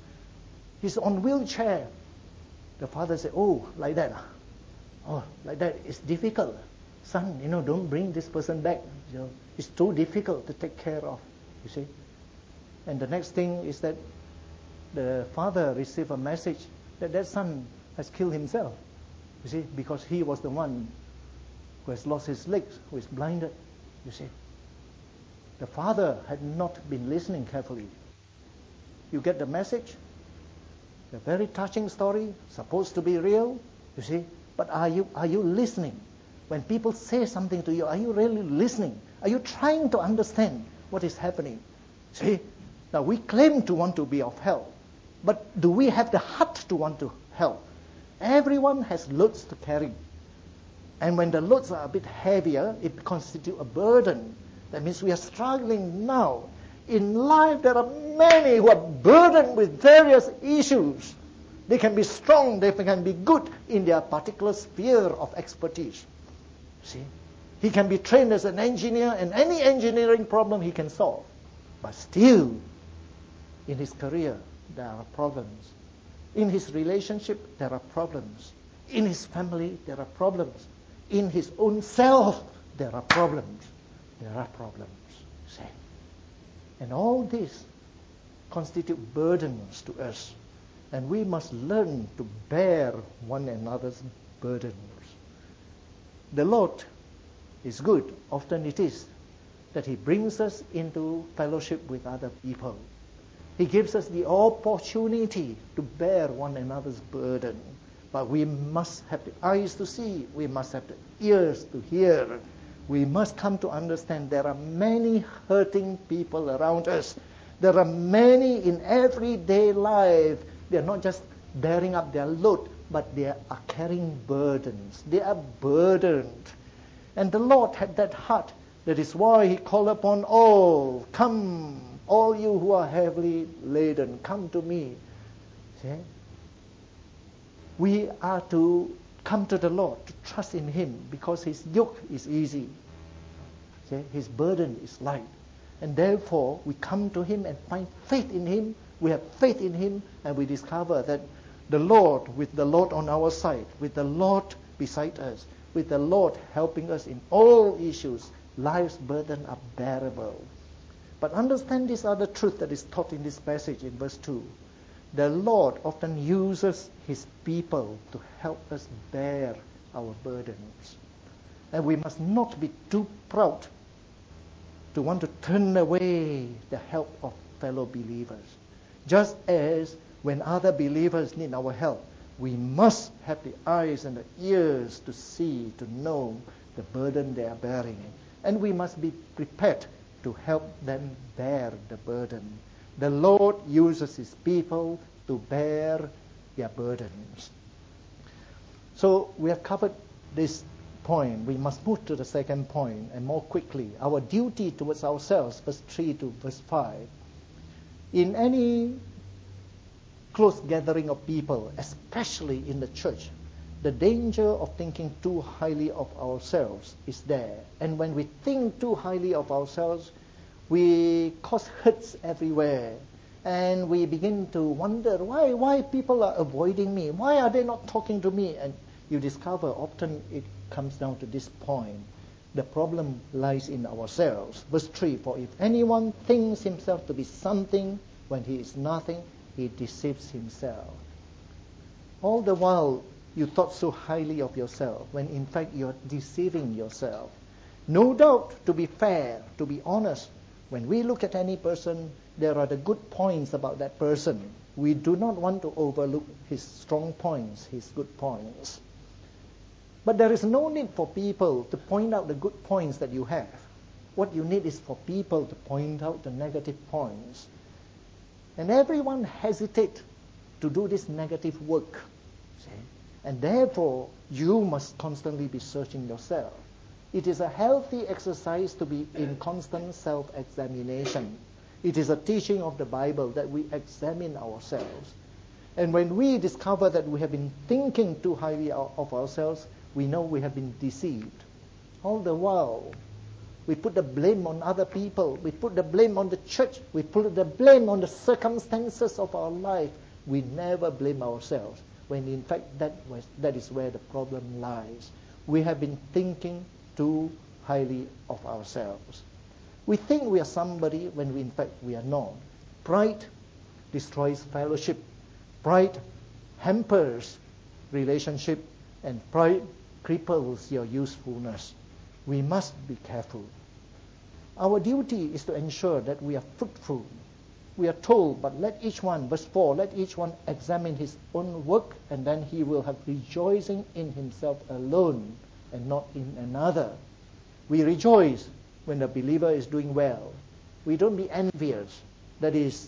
he's on wheelchair. The father said, oh, like that. Oh, like that. It's difficult. Son, you know, don't bring this person back. You know, it's too difficult to take care of, you see. And the next thing is that the father received a message that that son has killed himself, you see, because he was the one who has lost his legs, who is blinded, you see. The father had not been listening carefully. You get the message? A very touching story, supposed to be real, you see. But are you are you listening? When people say something to you, are you really listening? Are you trying to understand what is happening? See? Now we claim to want to be of help, but do we have the heart to want to help? Everyone has loads to carry. And when the loads are a bit heavier, it constitutes a burden. That means we are struggling now. In life, there are many who are burdened with various issues. They can be strong, they can be good in their particular sphere of expertise. See? He can be trained as an engineer, and any engineering problem he can solve. But still, in his career, there are problems. In his relationship, there are problems. In his family, there are problems. In his own self, there are problems. There are problems. See? And all this constitute burdens to us. And we must learn to bear one another's burdens. The Lord is good. Often it is that He brings us into fellowship with other people. He gives us the opportunity to bear one another's burden. But we must have the eyes to see. We must have the ears to hear. We must come to understand there are many hurting people around us. There are many in everyday life. They are not just bearing up their load, but they are carrying burdens. They are burdened. And the Lord had that heart. That is why He called upon all, come, all you who are heavily laden, come to me. See? We are to come to the Lord, to trust in Him, because His yoke is easy. See? His burden is light. And therefore, we come to Him and find faith in Him. We have faith in Him, and we discover that the Lord, with the Lord on our side, with the Lord beside us, with the Lord helping us in all issues, life's burden are bearable. But understand this other truth that is taught in this passage in verse two. The Lord often uses His people to help us bear our burdens. And we must not be too proud to want to turn away the help of fellow believers. Just as when other believers need our help, we must have the eyes and the ears to see, to know the burden they are bearing. And we must be prepared to help them bear the burden. The Lord uses His people to bear their burdens. So we have covered this point. We must move to the second point, and more quickly. Our duty towards ourselves, verse three to verse five. In any close gathering of people, especially in the church, the danger of thinking too highly of ourselves is there. And when we think too highly of ourselves, we cause hurts everywhere. And we begin to wonder, why, why people are avoiding me? Why are they not talking to me? And you discover often it comes down to this point. The problem lies in ourselves. Verse three, for if anyone thinks himself to be something when he is nothing, he deceives himself. All the while, you thought so highly of yourself, when in fact you are deceiving yourself. No doubt, to be fair, to be honest, when we look at any person, there are the good points about that person. We do not want to overlook his strong points, his good points. But there is no need for people to point out the good points that you have. What you need is for people to point out the negative points. And everyone hesitates to do this negative work. See? And therefore, you must constantly be searching yourself. It is a healthy exercise to be in constant self-examination. It is a teaching of the Bible that we examine ourselves. And when we discover that we have been thinking too highly of ourselves, we know we have been deceived. All the while, we put the blame on other people. We put the blame on the church. We put the blame on the circumstances of our life. We never blame ourselves, when in fact that was, that is where the problem lies. We have been thinking too highly of ourselves. We think we are somebody when we, in fact we are not. Pride destroys fellowship. Pride hampers relationship, and pride cripples your usefulness. We must be careful. Our duty is to ensure that we are fruitful. We are told, but let each one, verse four, let each one examine his own work, and then he will have rejoicing in himself alone and not in another. We rejoice when the believer is doing well. We don't be envious. That is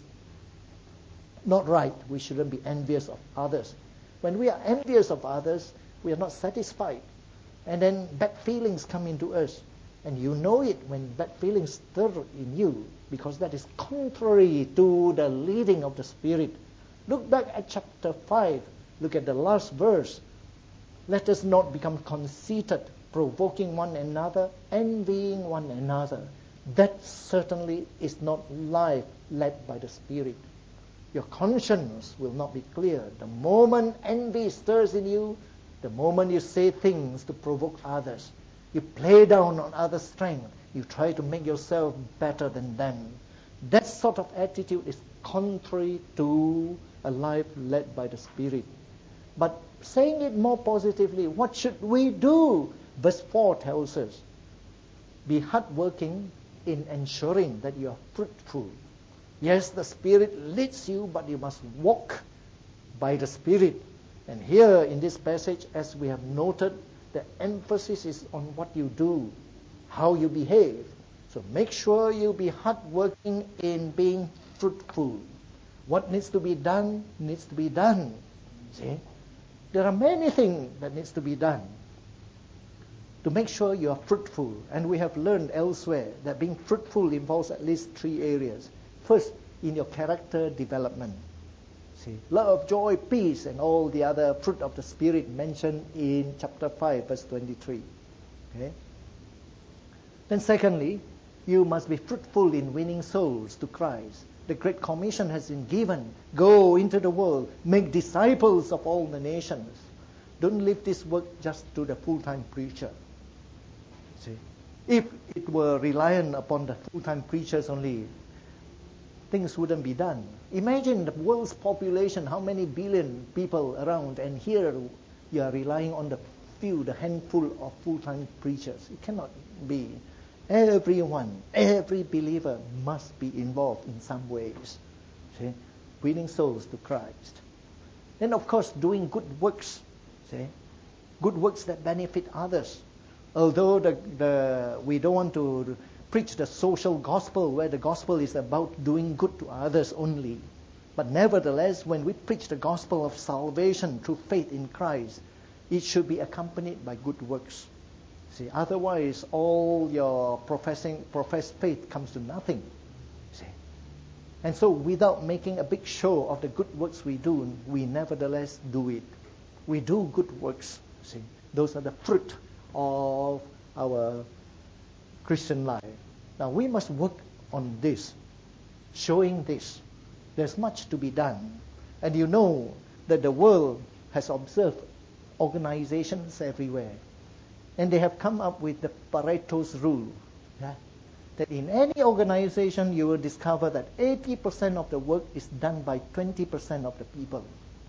not right. We shouldn't be envious of others. When we are envious of others, we are not satisfied. And then bad feelings come into us. And you know it when bad feelings stir in you, because that is contrary to the leading of the Spirit. Look back at chapter five. Look at the last verse. Let us not become conceited, provoking one another, envying one another. That certainly is not life led by the Spirit. Your conscience will not be clear. The moment envy stirs in you, the moment you say things to provoke others, you play down on others' strength, you try to make yourself better than them. That sort of attitude is contrary to a life led by the Spirit. But saying it more positively, what should we do? Verse four tells us, be hardworking in ensuring that you are fruitful. Yes, the Spirit leads you, but you must walk by the Spirit. And here in this passage, as we have noted, the emphasis is on what you do, how you behave. So make sure you be hardworking in being fruitful. What needs to be done, needs to be done. See? There are many things that needs to be done to make sure you are fruitful. And we have learned elsewhere that being fruitful involves at least three areas. First, in your character development. See, love, joy, peace, and all the other fruit of the Spirit mentioned in chapter five, verse twenty-three. Okay? Then secondly, you must be fruitful in winning souls to Christ. The Great Commission has been given. Go into the world, make disciples of all the nations. Don't leave this work just to the full-time preacher. See, if it were reliant upon the full-time preachers only, things wouldn't be done. Imagine the world's population, how many billion people around, and here you are relying on the few, the handful of full-time preachers. It cannot be. Everyone, every believer must be involved in some ways. See? Winning souls to Christ. Then, of course, doing good works. See? Good works that benefit others. Although the, the we don't want to preach the social gospel, where the gospel is about doing good to others only. But nevertheless, when we preach the gospel of salvation through faith in Christ, it should be accompanied by good works. See, otherwise, all your professing professed faith comes to nothing. See, and so, without making a big show of the good works we do, we nevertheless do it. we do good works. See, those are the fruit of our Christian life. Now we must work on this, showing this. There's much to be done. And you know that the world has observed organizations everywhere. And they have come up with the Pareto's rule. Yeah? That in any organization you will discover that eighty percent of the work is done by twenty percent of the people.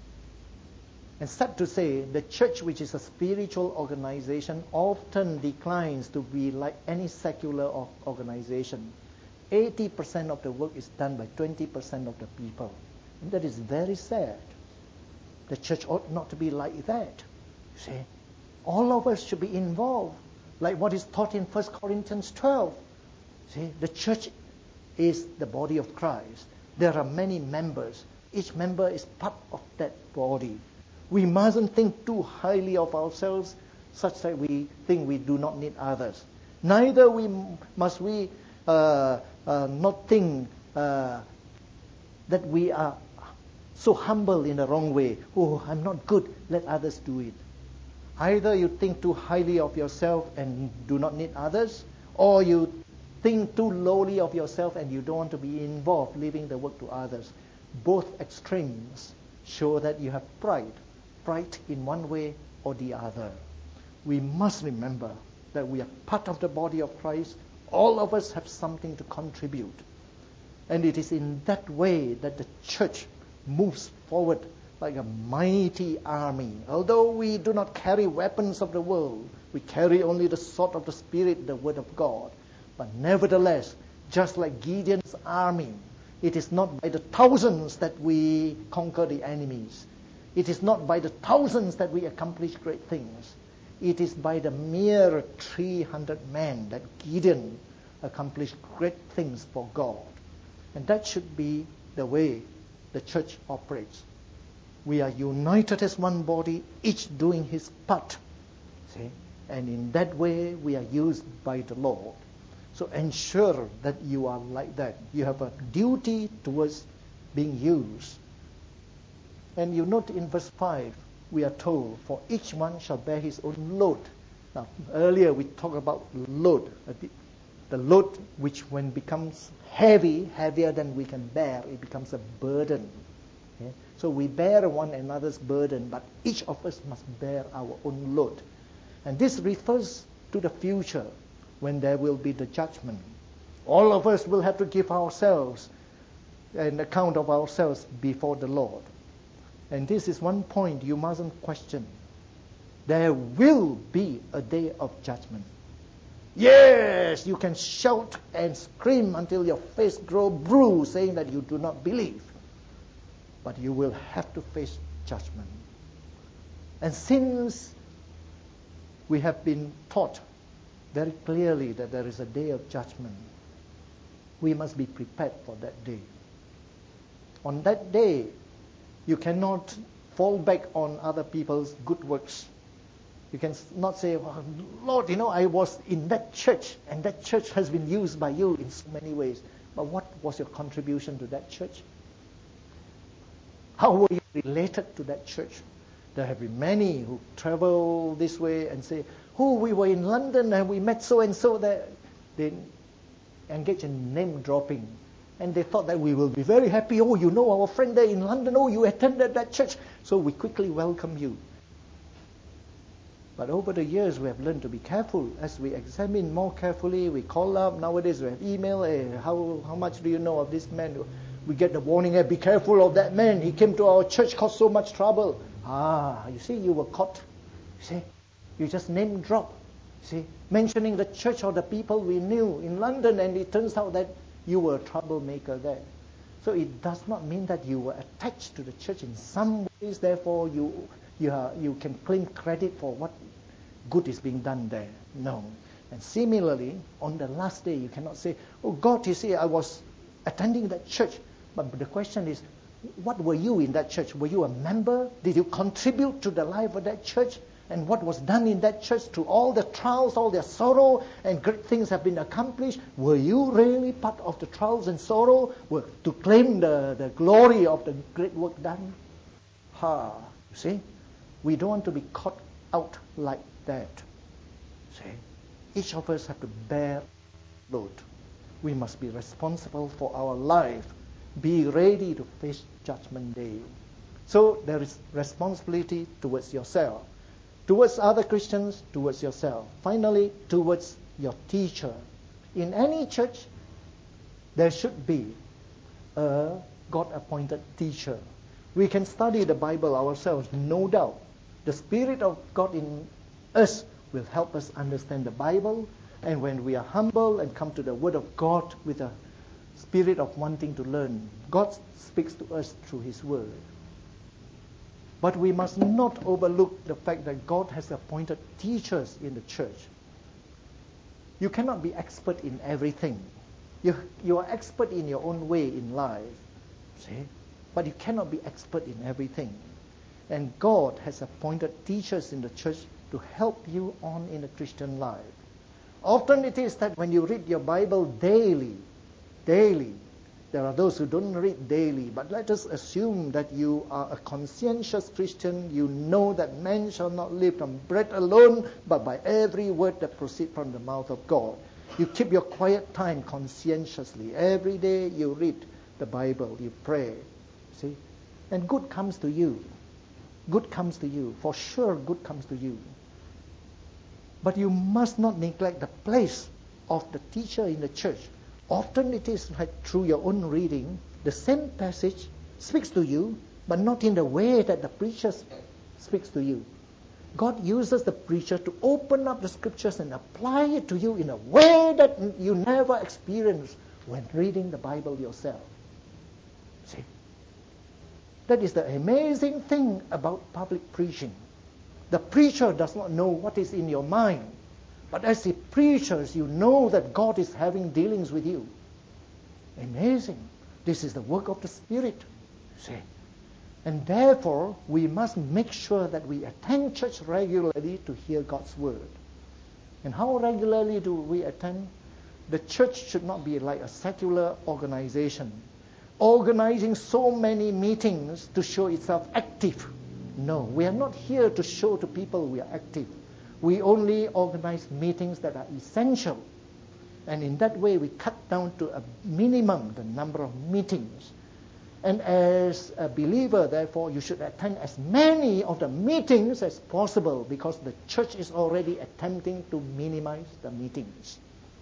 And sad to say, the church, which is a spiritual organization, often declines to be like any secular organization. eighty percent of the work is done by twenty percent of the people. And that is very sad. The church ought not to be like that. You see, all of us should be involved, like what is taught in First Corinthians twelve. See, the church is the body of Christ. There are many members. Each member is part of that body. We mustn't think too highly of ourselves, such that we think we do not need others. Neither we must we uh, uh, not think uh, that we are so humble in the wrong way. Oh, I'm not good, let others do it. Either you think too highly of yourself and do not need others, or you think too lowly of yourself and you don't want to be involved, leaving the work to others. Both extremes show that you have pride. Pride in one way or the other. We must remember that we are part of the body of Christ. All of us have something to contribute. And it is in that way that the church moves forward like a mighty army. Although we do not carry weapons of the world, we carry only the sword of the Spirit, the Word of God. But nevertheless, just like Gideon's army, it is not by the thousands that we conquer the enemies. It is not by the thousands that we accomplish great things. It is by the mere three hundred men that Gideon accomplished great things for God. And that should be the way the church operates. We are united as one body, each doing his part. See? And in that way, we are used by the Lord. So ensure that you are like that. You have a duty towards being used. And you note in verse five, we are told, for each one shall bear his own load. Now, earlier we talked about load. The load which when becomes heavy, heavier than we can bear, it becomes a burden. Okay? So we bear one another's burden, but each of us must bear our own load. And this refers to the future, when there will be the judgment. All of us will have to give ourselves an account of ourselves before the Lord. And this is one point you mustn't question. There will be a day of judgment. Yes, you can shout and scream until your face grows blue, saying that you do not believe. But you will have to face judgment. And since we have been taught very clearly that there is a day of judgment, we must be prepared for that day. On that day, you cannot fall back on other people's good works. You can not say, oh, Lord, you know, I was in that church, and that church has been used by you in so many ways. But what was your contribution to that church? How were you related to that church? There have been many who travel this way and say, oh, we were in London and we met so-and-so there. They engage in name dropping. And they thought that we will be very happy. Oh, you know our friend there in London. Oh, you attended that church. So we quickly welcome you. But over the years, we have learned to be careful. As we examine more carefully, we call up. Nowadays, we have email. Hey, how, how much do you know of this man? We get the warning, hey, be careful of that man. He came to our church, caused so much trouble. Ah, you see, you were caught. You see, you just name drop. See, mentioning the church or the people we knew in London, and it turns out that you were a troublemaker there. So it does not mean that you were attached to the church in some ways. Therefore, you you are, you can claim credit for what good is being done there. No. And similarly, on the last day, you cannot say, "Oh God, you see, I was attending that church." But the question is, what were you in that church? Were you a member? Did you contribute to the life of that church? And what was done in that church through all the trials, all their sorrow, and great things have been accomplished? Were you really part of the trials and sorrow were to claim the, the glory of the great work done? Ha, you see? We don't want to be caught out like that. See? Each of us have to bear load. We must be responsible for our life. Be ready to face Judgment Day. So there is responsibility towards yourself, towards other Christians, towards yourself. Finally, towards your teacher. In any church, there should be a God-appointed teacher. We can study the Bible ourselves, no doubt. The Spirit of God in us will help us understand the Bible. And when we are humble and come to the Word of God with a spirit of wanting to learn, God speaks to us through His Word. But we must not overlook the fact that God has appointed teachers in the church. You cannot be expert in everything. You, you are expert in your own way in life, see? But you cannot be expert in everything. And God has appointed teachers in the church to help you on in the Christian life. Often it is that when you read your Bible daily, daily, there are those who don't read daily, but let us assume that you are a conscientious Christian. You know that man shall not live from bread alone, but by every word that proceeds from the mouth of God. You keep your quiet time conscientiously. Every day you read the Bible, you pray, see? And good comes to you. Good comes to you. For sure, good comes to you. But you must not neglect the place of the teacher in the church. Often it is like through your own reading, the same passage speaks to you, but not in the way that the preacher speaks to you. God uses the preacher to open up the scriptures and apply it to you in a way that you never experienced when reading the Bible yourself. See? That is the amazing thing about public preaching. The preacher does not know what is in your mind. But as he preaches, you know that God is having dealings with you. Amazing. This is the work of the Spirit. See? And therefore, we must make sure that we attend church regularly to hear God's word. And how regularly do we attend? The church should not be like a secular organization, organizing so many meetings to show itself active. No, we are not here to show to people we are active. We only organize meetings that are essential. And in that way, we cut down to a minimum the number of meetings. And as a believer, therefore, you should attend as many of the meetings as possible, because the church is already attempting to minimize the meetings.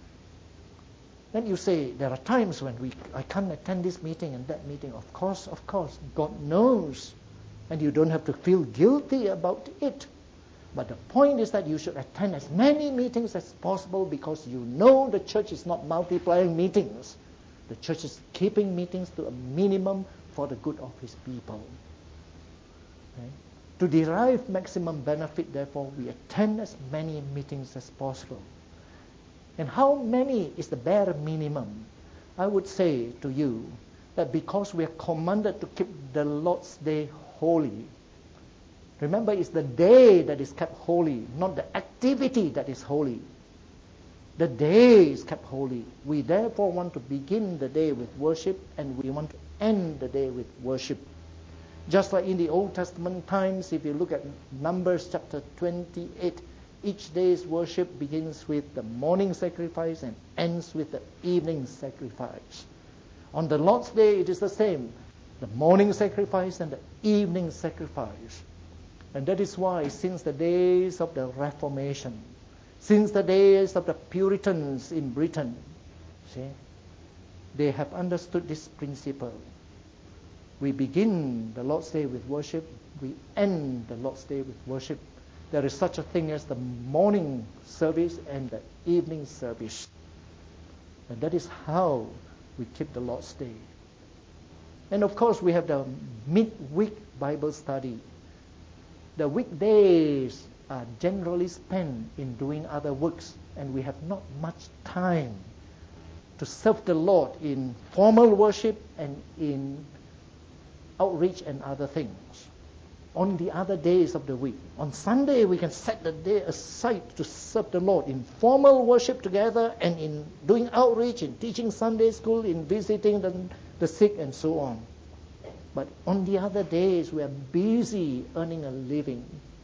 Then you say, there are times when we I can't attend this meeting and that meeting. Of course, of course, God knows. And you don't have to feel guilty about it. But the point is that you should attend as many meetings as possible, because you know the church is not multiplying meetings. The church is keeping meetings to a minimum for the good of His people. Okay? To derive maximum benefit, therefore, we attend as many meetings as possible. And how many is the bare minimum? I would say to you that because we are commanded to keep the Lord's Day holy. Remember, it's the day that is kept holy, not the activity that is holy. The day is kept holy. We therefore want to begin the day with worship, and we want to end the day with worship. Just like in the Old Testament times, if you look at Numbers chapter twenty-eight, each day's worship begins with the morning sacrifice and ends with the evening sacrifice. On the Lord's Day, it is the same. The morning sacrifice and the evening sacrifice. And that is why since the days of the Reformation, since the days of the Puritans in Britain, see, they have understood this principle. We begin the Lord's Day with worship. We end the Lord's Day with worship. There is such a thing as the morning service and the evening service. And that is how we keep the Lord's Day. And of course, we have the midweek Bible study. The weekdays are generally spent in doing other works, and we have not much time to serve the Lord in formal worship and in outreach and other things. On the other days of the week, on Sunday, we can set the day aside to serve the Lord in formal worship together and in doing outreach, in teaching Sunday school, in visiting the, the sick, and so on. But on the other days, we are busy earning a living.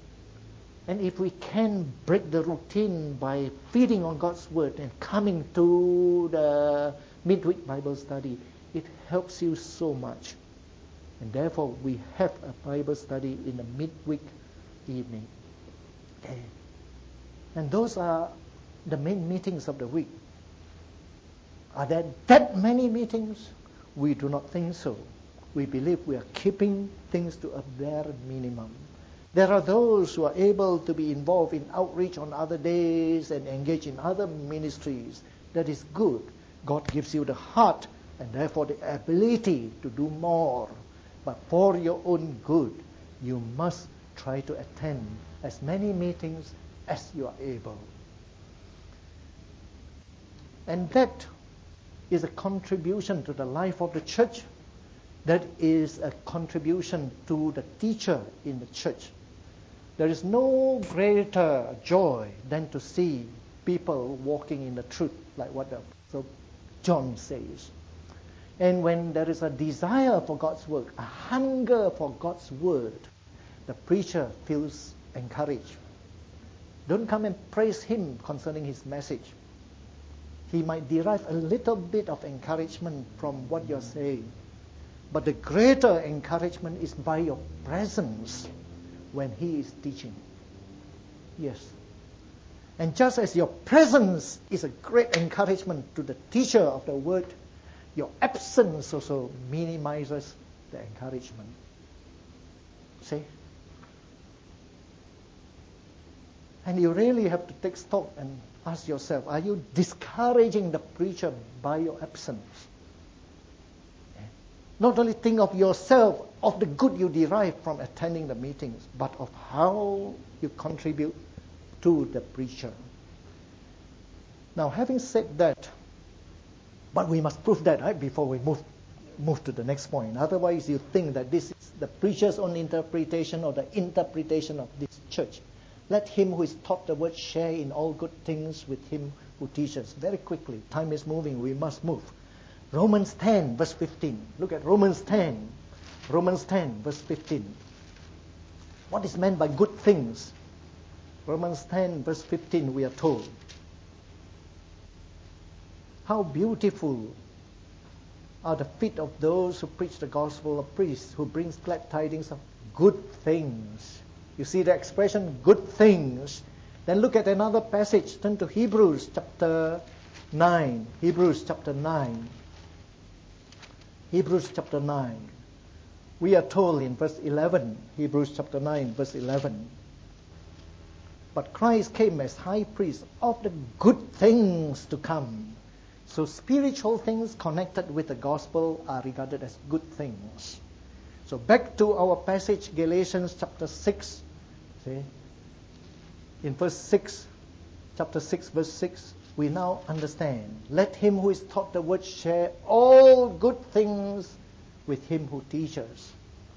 And if we can break the routine by feeding on God's Word and coming to the midweek Bible study, it helps you so much. And therefore, we have a Bible study in the midweek evening. Okay. And those are the main meetings of the week. Are there that many meetings? We do not think so. We believe we are keeping things to a bare minimum. There are those who are able to be involved in outreach on other days and engage in other ministries. That is good. God gives you the heart and therefore the ability to do more. But for your own good, you must try to attend as many meetings as you are able. And that is a contribution to the life of the church. That is a contribution to the teacher in the church. There is no greater joy than to see people walking in the truth, like what the so John says. And when there is a desire for God's work, a hunger for God's word, the preacher feels encouraged. Don't come and praise him concerning his message. He might derive a little bit of encouragement from what you're saying. But the greater encouragement is by your presence when he is teaching. Yes. And just as your presence is a great encouragement to the teacher of the word, your absence also minimizes the encouragement. See? And you really have to take stock and ask yourself, are you discouraging the preacher by your absence? Not only think of yourself, of the good you derive from attending the meetings, but of how you contribute to the preacher. Now, having said that, but we must prove that, right, before we move move to the next point. Otherwise, you think that this is the preacher's own interpretation or the interpretation of this church. Let him who is taught the word share in all good things with him who teaches. Very quickly, time is moving, we must move. Romans ten, verse fifteen. Look at Romans ten. Romans ten, verse fifteen. What is meant by good things? Romans ten, verse fifteen, we are told. How beautiful are the feet of those who preach the gospel, of priests who brings glad tidings of good things. You see the expression, good things. Then look at another passage. Turn to Hebrews chapter nine. Hebrews chapter nine. Hebrews chapter nine. We are told in verse eleven, Hebrews chapter nine, verse eleven. But Christ came as high priest of the good things to come. So spiritual things connected with the gospel are regarded as good things. So back to our passage, Galatians chapter six. See? In verse six, chapter six, verse six, we now understand. Let him who is taught the word share all good things with him who teaches.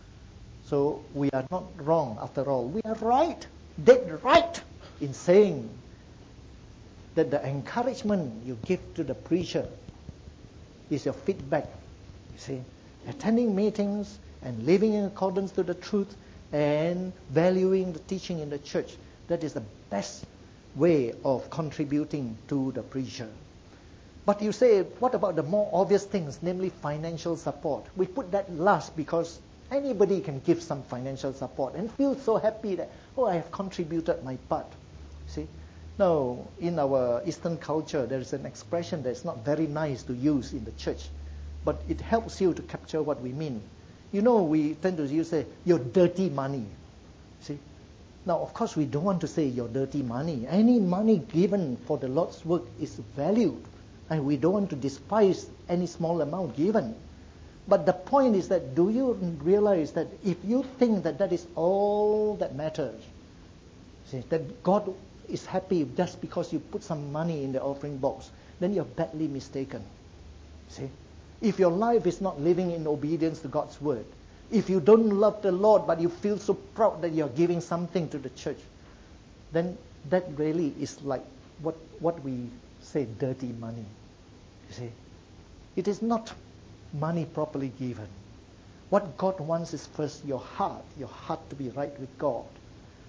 So we are not wrong after all. We are right, dead right in saying that the encouragement you give to the preacher is your feedback. You see, attending meetings and living in accordance to the truth and valuing the teaching in the church, that is the best way of contributing to the preacher. But you say, what about the more obvious things, namely financial support? We put that last because anybody can give some financial support and feel so happy that, oh, I have contributed my part. See? Now, in our Eastern culture, there is an expression that's not very nice to use in the church, but it helps you to capture what we mean. You know, we tend to use say, your dirty money. See? Now, of course, we don't want to say your dirty money. Any money given for the Lord's work is valued, and we don't want to despise any small amount given. But the point is that, do you realize that if you think that that is all that matters, see, that God is happy just because you put some money in the offering box, then you're badly mistaken. See? If your life is not living in obedience to God's word, if you don't love the Lord but you feel so proud that you're giving something to the church, then that really is like what, what we say, dirty money. You see? It is not money properly given. What God wants is first your heart, your heart to be right with God.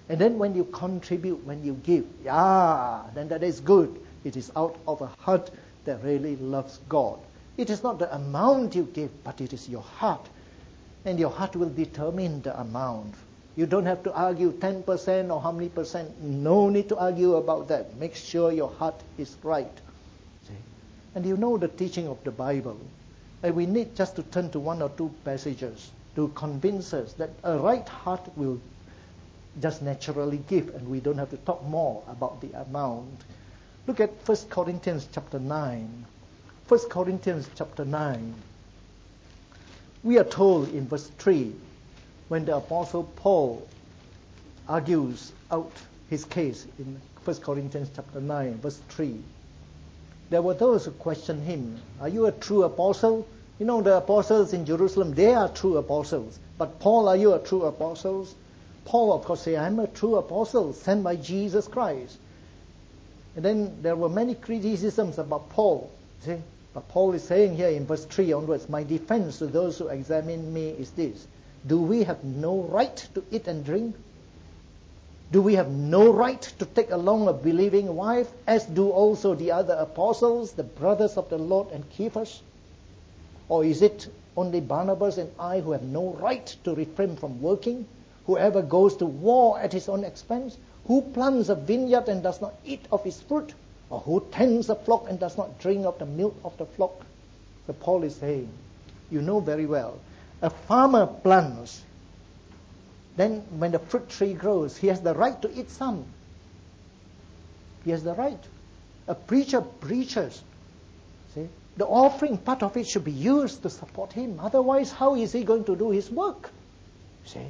And then when you contribute, when you give, yeah, then that is good. It is out of a heart that really loves God. It is not the amount you give, but it is your heart. And your heart will determine the amount. You don't have to argue ten percent or how many percent. No need to argue about that. Make sure your heart is right. See? And you know the teaching of the Bible. And we need just to turn to one or two passages to convince us that a right heart will just naturally give, and we don't have to talk more about the amount. Look at First Corinthians chapter nine. First Corinthians chapter nine. We are told in verse three, when the Apostle Paul argues out his case in First Corinthians chapter nine, verse three. There were those who questioned him, are you a true apostle? You know, the apostles in Jerusalem, they are true apostles. But Paul, are you a true apostle? Paul, of course, said, I'm a true apostle sent by Jesus Christ. And then there were many criticisms about Paul. See? But Paul is saying here in verse three onwards, my defense to those who examine me is this. Do we have no right to eat and drink? Do we have no right to take along a believing wife, as do also the other apostles, the brothers of the Lord and Cephas? Or is it only Barnabas and I who have no right to refrain from working? Whoever goes to war at his own expense? Who plants a vineyard and does not eat of its fruit? Or who tends a flock and does not drink of the milk of the flock? So Paul is saying, you know very well, a farmer plants. Then when the fruit tree grows, he has the right to eat some. He has the right. A preacher preaches. See? The offering, part of it should be used to support him. Otherwise, how is he going to do his work? See?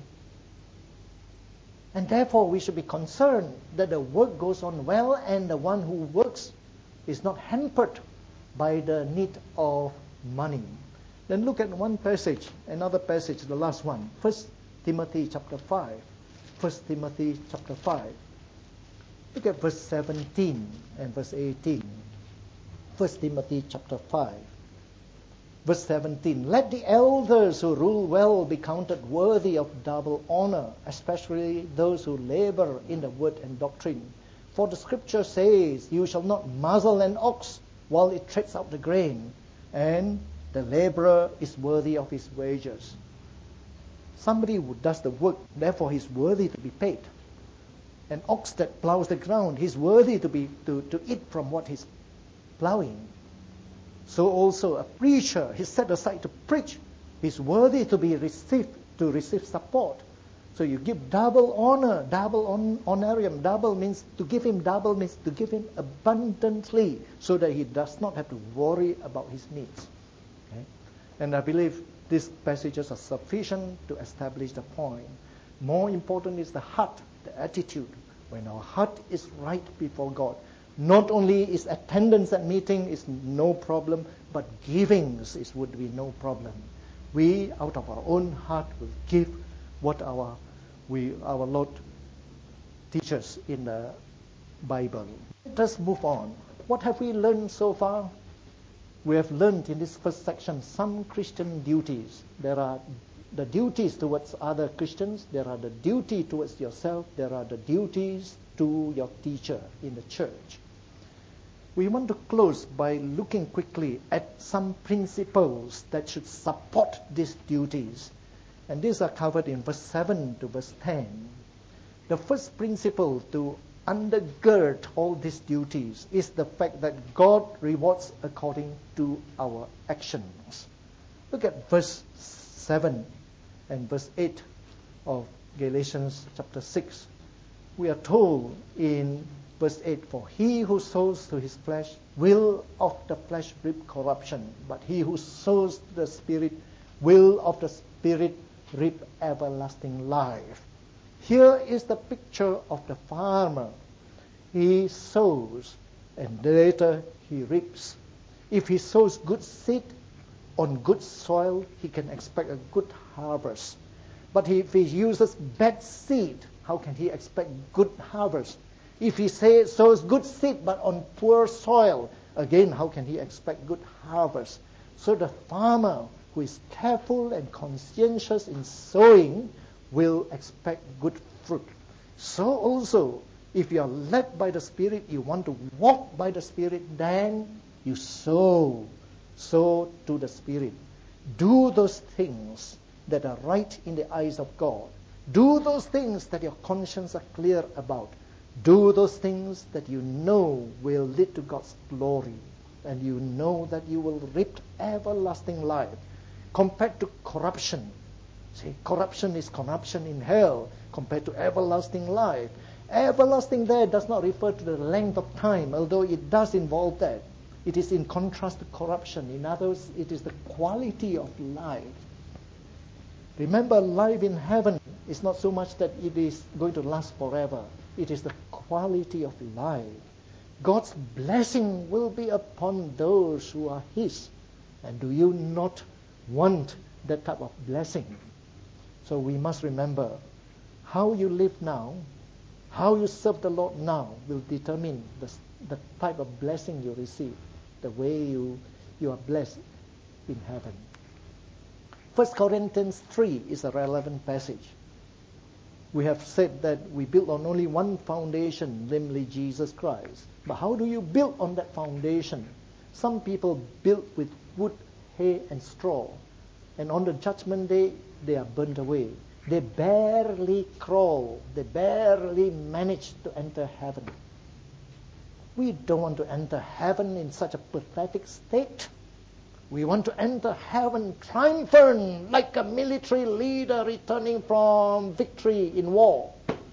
And therefore, we should be concerned that the work goes on well and the one who works is not hampered by the need of money. Then look at one passage, another passage, the last one. First Timothy chapter five. First Timothy chapter five. Look at verse seventeen and verse eighteen. First Timothy chapter five. Verse seventeen, let the elders who rule well be counted worthy of double honor, especially those who labor in the word and doctrine. For the scripture says, you shall not muzzle an ox while it treads out the grain, and the laborer is worthy of his wages. Somebody who does the work, therefore he is worthy to be paid. An ox that plows the ground, he is worthy to be to, to eat from what he's plowing. So also a preacher, he's set aside to preach. He's worthy to be received, to receive support. So you give double honor, double on, honorarium. Double means, to give him double means to give him abundantly, so that he does not have to worry about his needs. Okay? And I believe these passages are sufficient to establish the point. More important is the heart, the attitude. When our heart is right before God, not only is attendance at meeting is no problem, but givings is would be no problem. We, out of our own heart, will give what our we our Lord teaches in the Bible. Let us move on. What have we learned so far? We have learned in this first section some Christian duties. There are the duties towards other Christians. There are the duty towards yourself. There are the duties to your teacher in the church. We want to close by looking quickly at some principles that should support these duties. And these are covered in verse seven to verse ten. The first principle to undergird all these duties is the fact that God rewards according to our actions. Look at verse seven and verse eight of Galatians chapter six. We are told in verse eight, for he who sows to his flesh will of the flesh reap corruption, but he who sows to the Spirit will of the Spirit reap everlasting life. Here is the picture of the farmer. He sows and later he reaps. If he sows good seed on good soil, he can expect a good harvest. But if he uses bad seed, how can he expect good harvest? If he say, sows good seed but on poor soil, again, how can he expect good harvest? So the farmer who is careful and conscientious in sowing will expect good fruit. So also, if you are led by the Spirit, you want to walk by the Spirit, then you sow. Sow to the Spirit. Do those things that are right in the eyes of God. Do those things that your conscience are clear about. Do those things that you know will lead to God's glory. And you know that you will reap everlasting life. Compared to corruption. See, corruption is corruption in hell compared to everlasting life. Everlasting there does not refer to the length of time, although it does involve that. It is in contrast to corruption. In other words, it is the quality of life. Remember, life in heaven is not so much that it is going to last forever. It is the quality of life. God's blessing will be upon those who are His. And do you not want that type of blessing? So we must remember, how you live now, how you serve the Lord now will determine the, the type of blessing you receive, the way you, you are blessed in heaven. First Corinthians three is a relevant passage. We have said that we build on only one foundation, namely Jesus Christ. But how do you build on that foundation? Some people build with wood, hay, and straw. And on the judgment day, they are burnt away. They barely crawl. They barely manage to enter heaven. We don't want to enter heaven in such a pathetic state. We want to enter heaven triumphant, like a military leader returning from victory in war.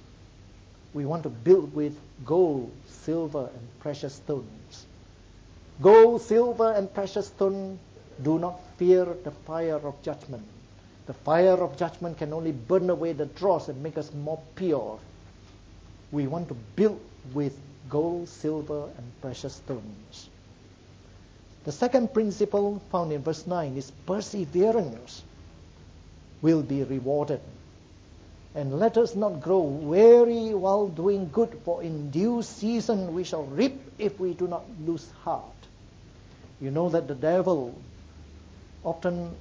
We want to build with gold, silver, and precious stones. Gold, silver, and precious stone do not fear the fire of judgment. The fire of judgment can only burn away the dross and make us more pure. We want to build with gold, silver, and precious stones. The second principle found in verse nine is perseverance will be rewarded. And let us not grow weary while doing good, for in due season we shall reap if we do not lose heart. You know that the devil often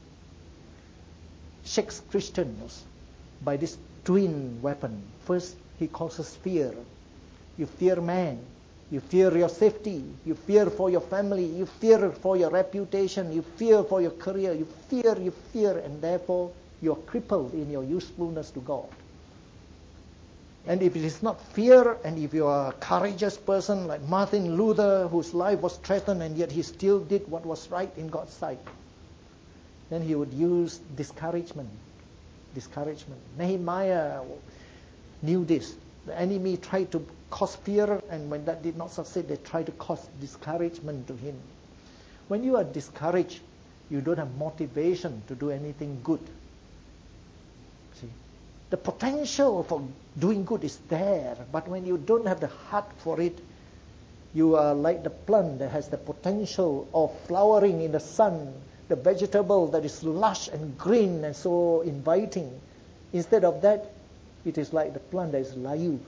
shakes Christians by this twin weapon. First, he causes fear. You fear man. You fear your safety. You fear for your family. You fear for your reputation. You fear for your career. You fear, you fear, and therefore you are crippled in your usefulness to God. And if it is not fear, and if you are a courageous person like Martin Luther, whose life was threatened and yet he still did what was right in God's sight, then he would use discouragement. Discouragement. Nehemiah knew this. The enemy tried to cause fear, and when that did not succeed, they tried to cause discouragement to him. When you are discouraged, you don't have motivation to do anything good. See, the potential for doing good is there, but when you don't have the heart for it, you are like the plant that has the potential of flowering in the sun, the vegetable that is lush and green and so inviting. Instead of that, it is like the plant that is layu.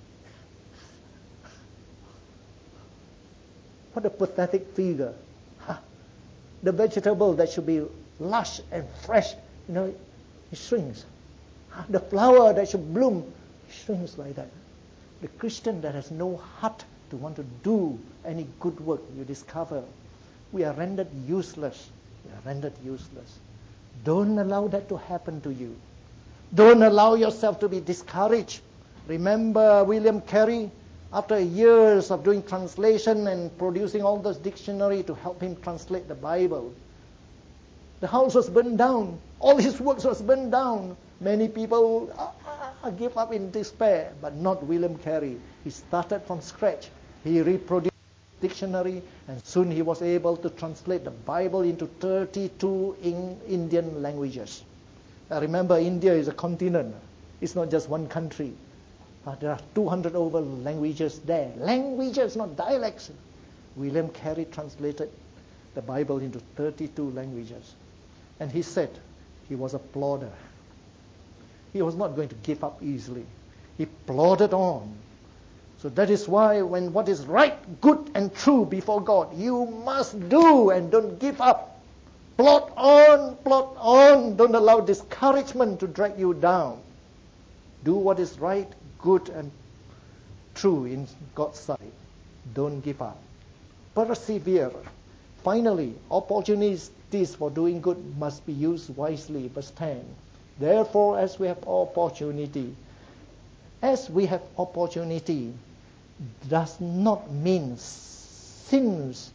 What a pathetic figure. Huh? The vegetable that should be lush and fresh, you know, it shrinks. Huh? The flower that should bloom, it shrinks like that. The Christian that has no heart to want to do any good work, you discover we are rendered useless. We are rendered useless. Don't allow that to happen to you. Don't allow yourself to be discouraged. Remember William Carey, after years of doing translation and producing all those dictionary to help him translate the Bible, the house was burned down. All his works was burned down. Many people uh, uh, give up in despair, but not William Carey. He started from scratch. He reproduced the dictionary, and soon he was able to translate the Bible into thirty-two in Indian languages. Uh, remember, India is a continent. It's not just one country. Uh, there are two hundred over languages there. Languages, not dialects. William Carey translated the Bible into thirty-two languages. And he said he was a plodder. He was not going to give up easily. He plodded on. So that is why when what is right, good, and true before God, you must do and don't give up. Plod on, plod on. Don't allow discouragement to drag you down. Do what is right, good and true in God's sight. Don't give up. Persevere. Finally, opportunities for doing good must be used wisely. Verse ten. Therefore, as we have opportunity, as we have opportunity, does not mean since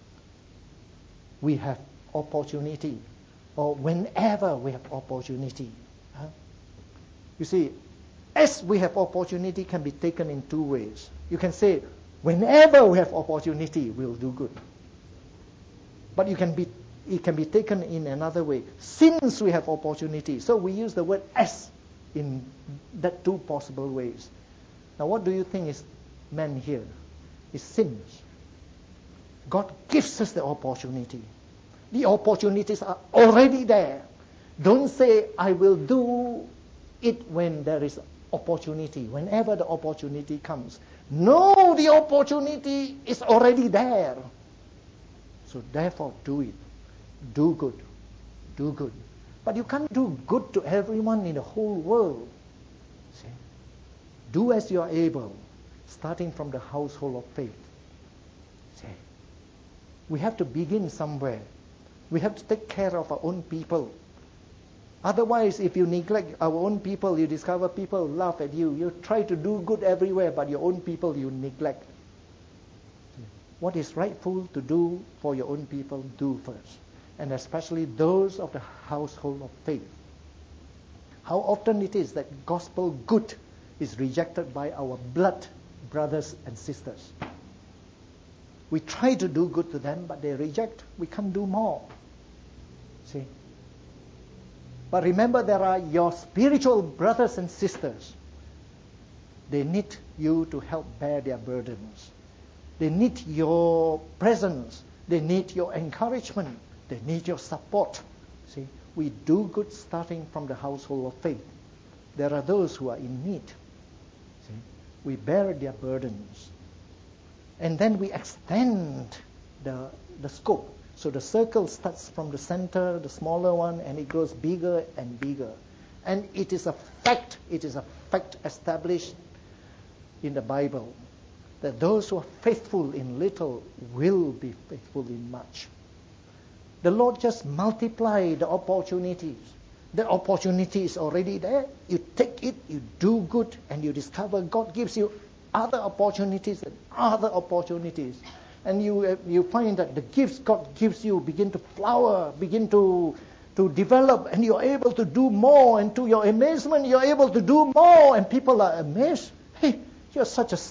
we have opportunity or whenever we have opportunity. Huh? You see, as we have opportunity can be taken in two ways. You can say, whenever we have opportunity, we'll do good. But you can be, it can be taken in another way. Since we have opportunity. So we use the word as in that two possible ways. Now what do you think is meant here? It's since. God gives us the opportunity. The opportunities are already there. Don't say, I will do it when there is opportunity, whenever the opportunity comes. No, the opportunity is already there. So therefore, do it. Do good. Do good. But you can't do good to everyone in the whole world. See? Do as you are able, starting from the household of faith. See? We have to begin somewhere. We have to take care of our own people. Otherwise, if you neglect our own people, you discover people laugh at you. You try to do good everywhere, but your own people you neglect. What is rightful to do for your own people, do first. And especially those of the household of faith. How often it is that gospel good is rejected by our blood brothers and sisters. We try to do good to them, but they reject. We can't do more. See? But remember, there are your spiritual brothers and sisters. They need you to help bear their burdens. They need your presence. They need your encouragement. They need your support. See, we do good starting from the household of faith. There are those who are in need. See, we bear their burdens. And then we extend the, the scope. So the circle starts from the center, the smaller one, and it grows bigger and bigger. And it is a fact, it is a fact established in the Bible that those who are faithful in little will be faithful in much. The Lord just multiplied the opportunities. The opportunity is already there. You take it, you do good, and you discover God gives you other opportunities and other opportunities. And you you find that the gifts God gives you begin to flower, begin to, to develop, and you're able to do more. And to your amazement, you're able to do more. And people are amazed. Hey, you're such a,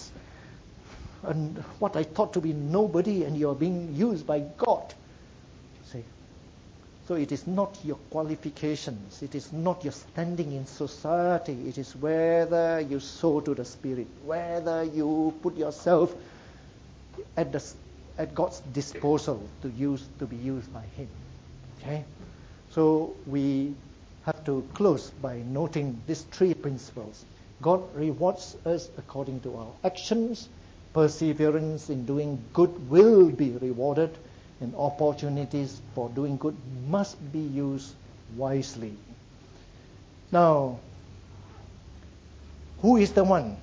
and what I thought to be nobody, and you're being used by God. See? So it is not your qualifications. It is not your standing in society. It is whether you sow to the Spirit, whether you put yourself at the at God's disposal to use to be used by Him. Okay? So we have to close by noting these three principles. God rewards us according to our actions. Perseverance in doing good will be rewarded, and opportunities for doing good must be used wisely. Now, who is the one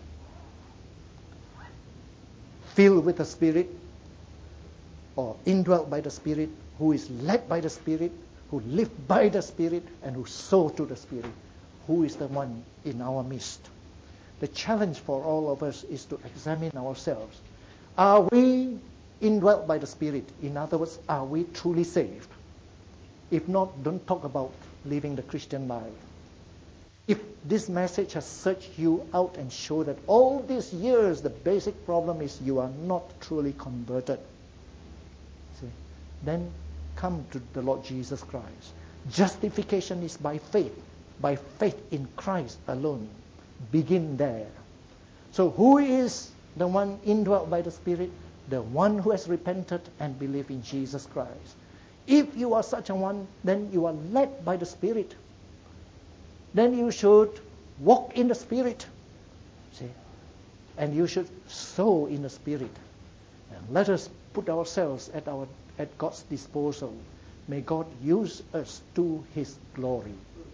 filled with the Spirit or indwelt by the Spirit, who is led by the Spirit, who live by the Spirit, and who sow to the Spirit? Who is the one in our midst? The challenge for all of us is to examine ourselves. Are we indwelt by the Spirit? In other words, are we truly saved? If not, don't talk about living the Christian life. If this message has searched you out and showed that all these years the basic problem is you are not truly converted, see, then come to the Lord Jesus Christ. Justification is by faith, by faith in Christ alone. Begin there. So who is the one indwelt by the Spirit? The one who has repented and believed in Jesus Christ. If you are such a one, then you are led by the Spirit. Then you should walk in the Spirit. See? And you should sow in the Spirit. And let us put ourselves at our at God's disposal. May God use us to His glory.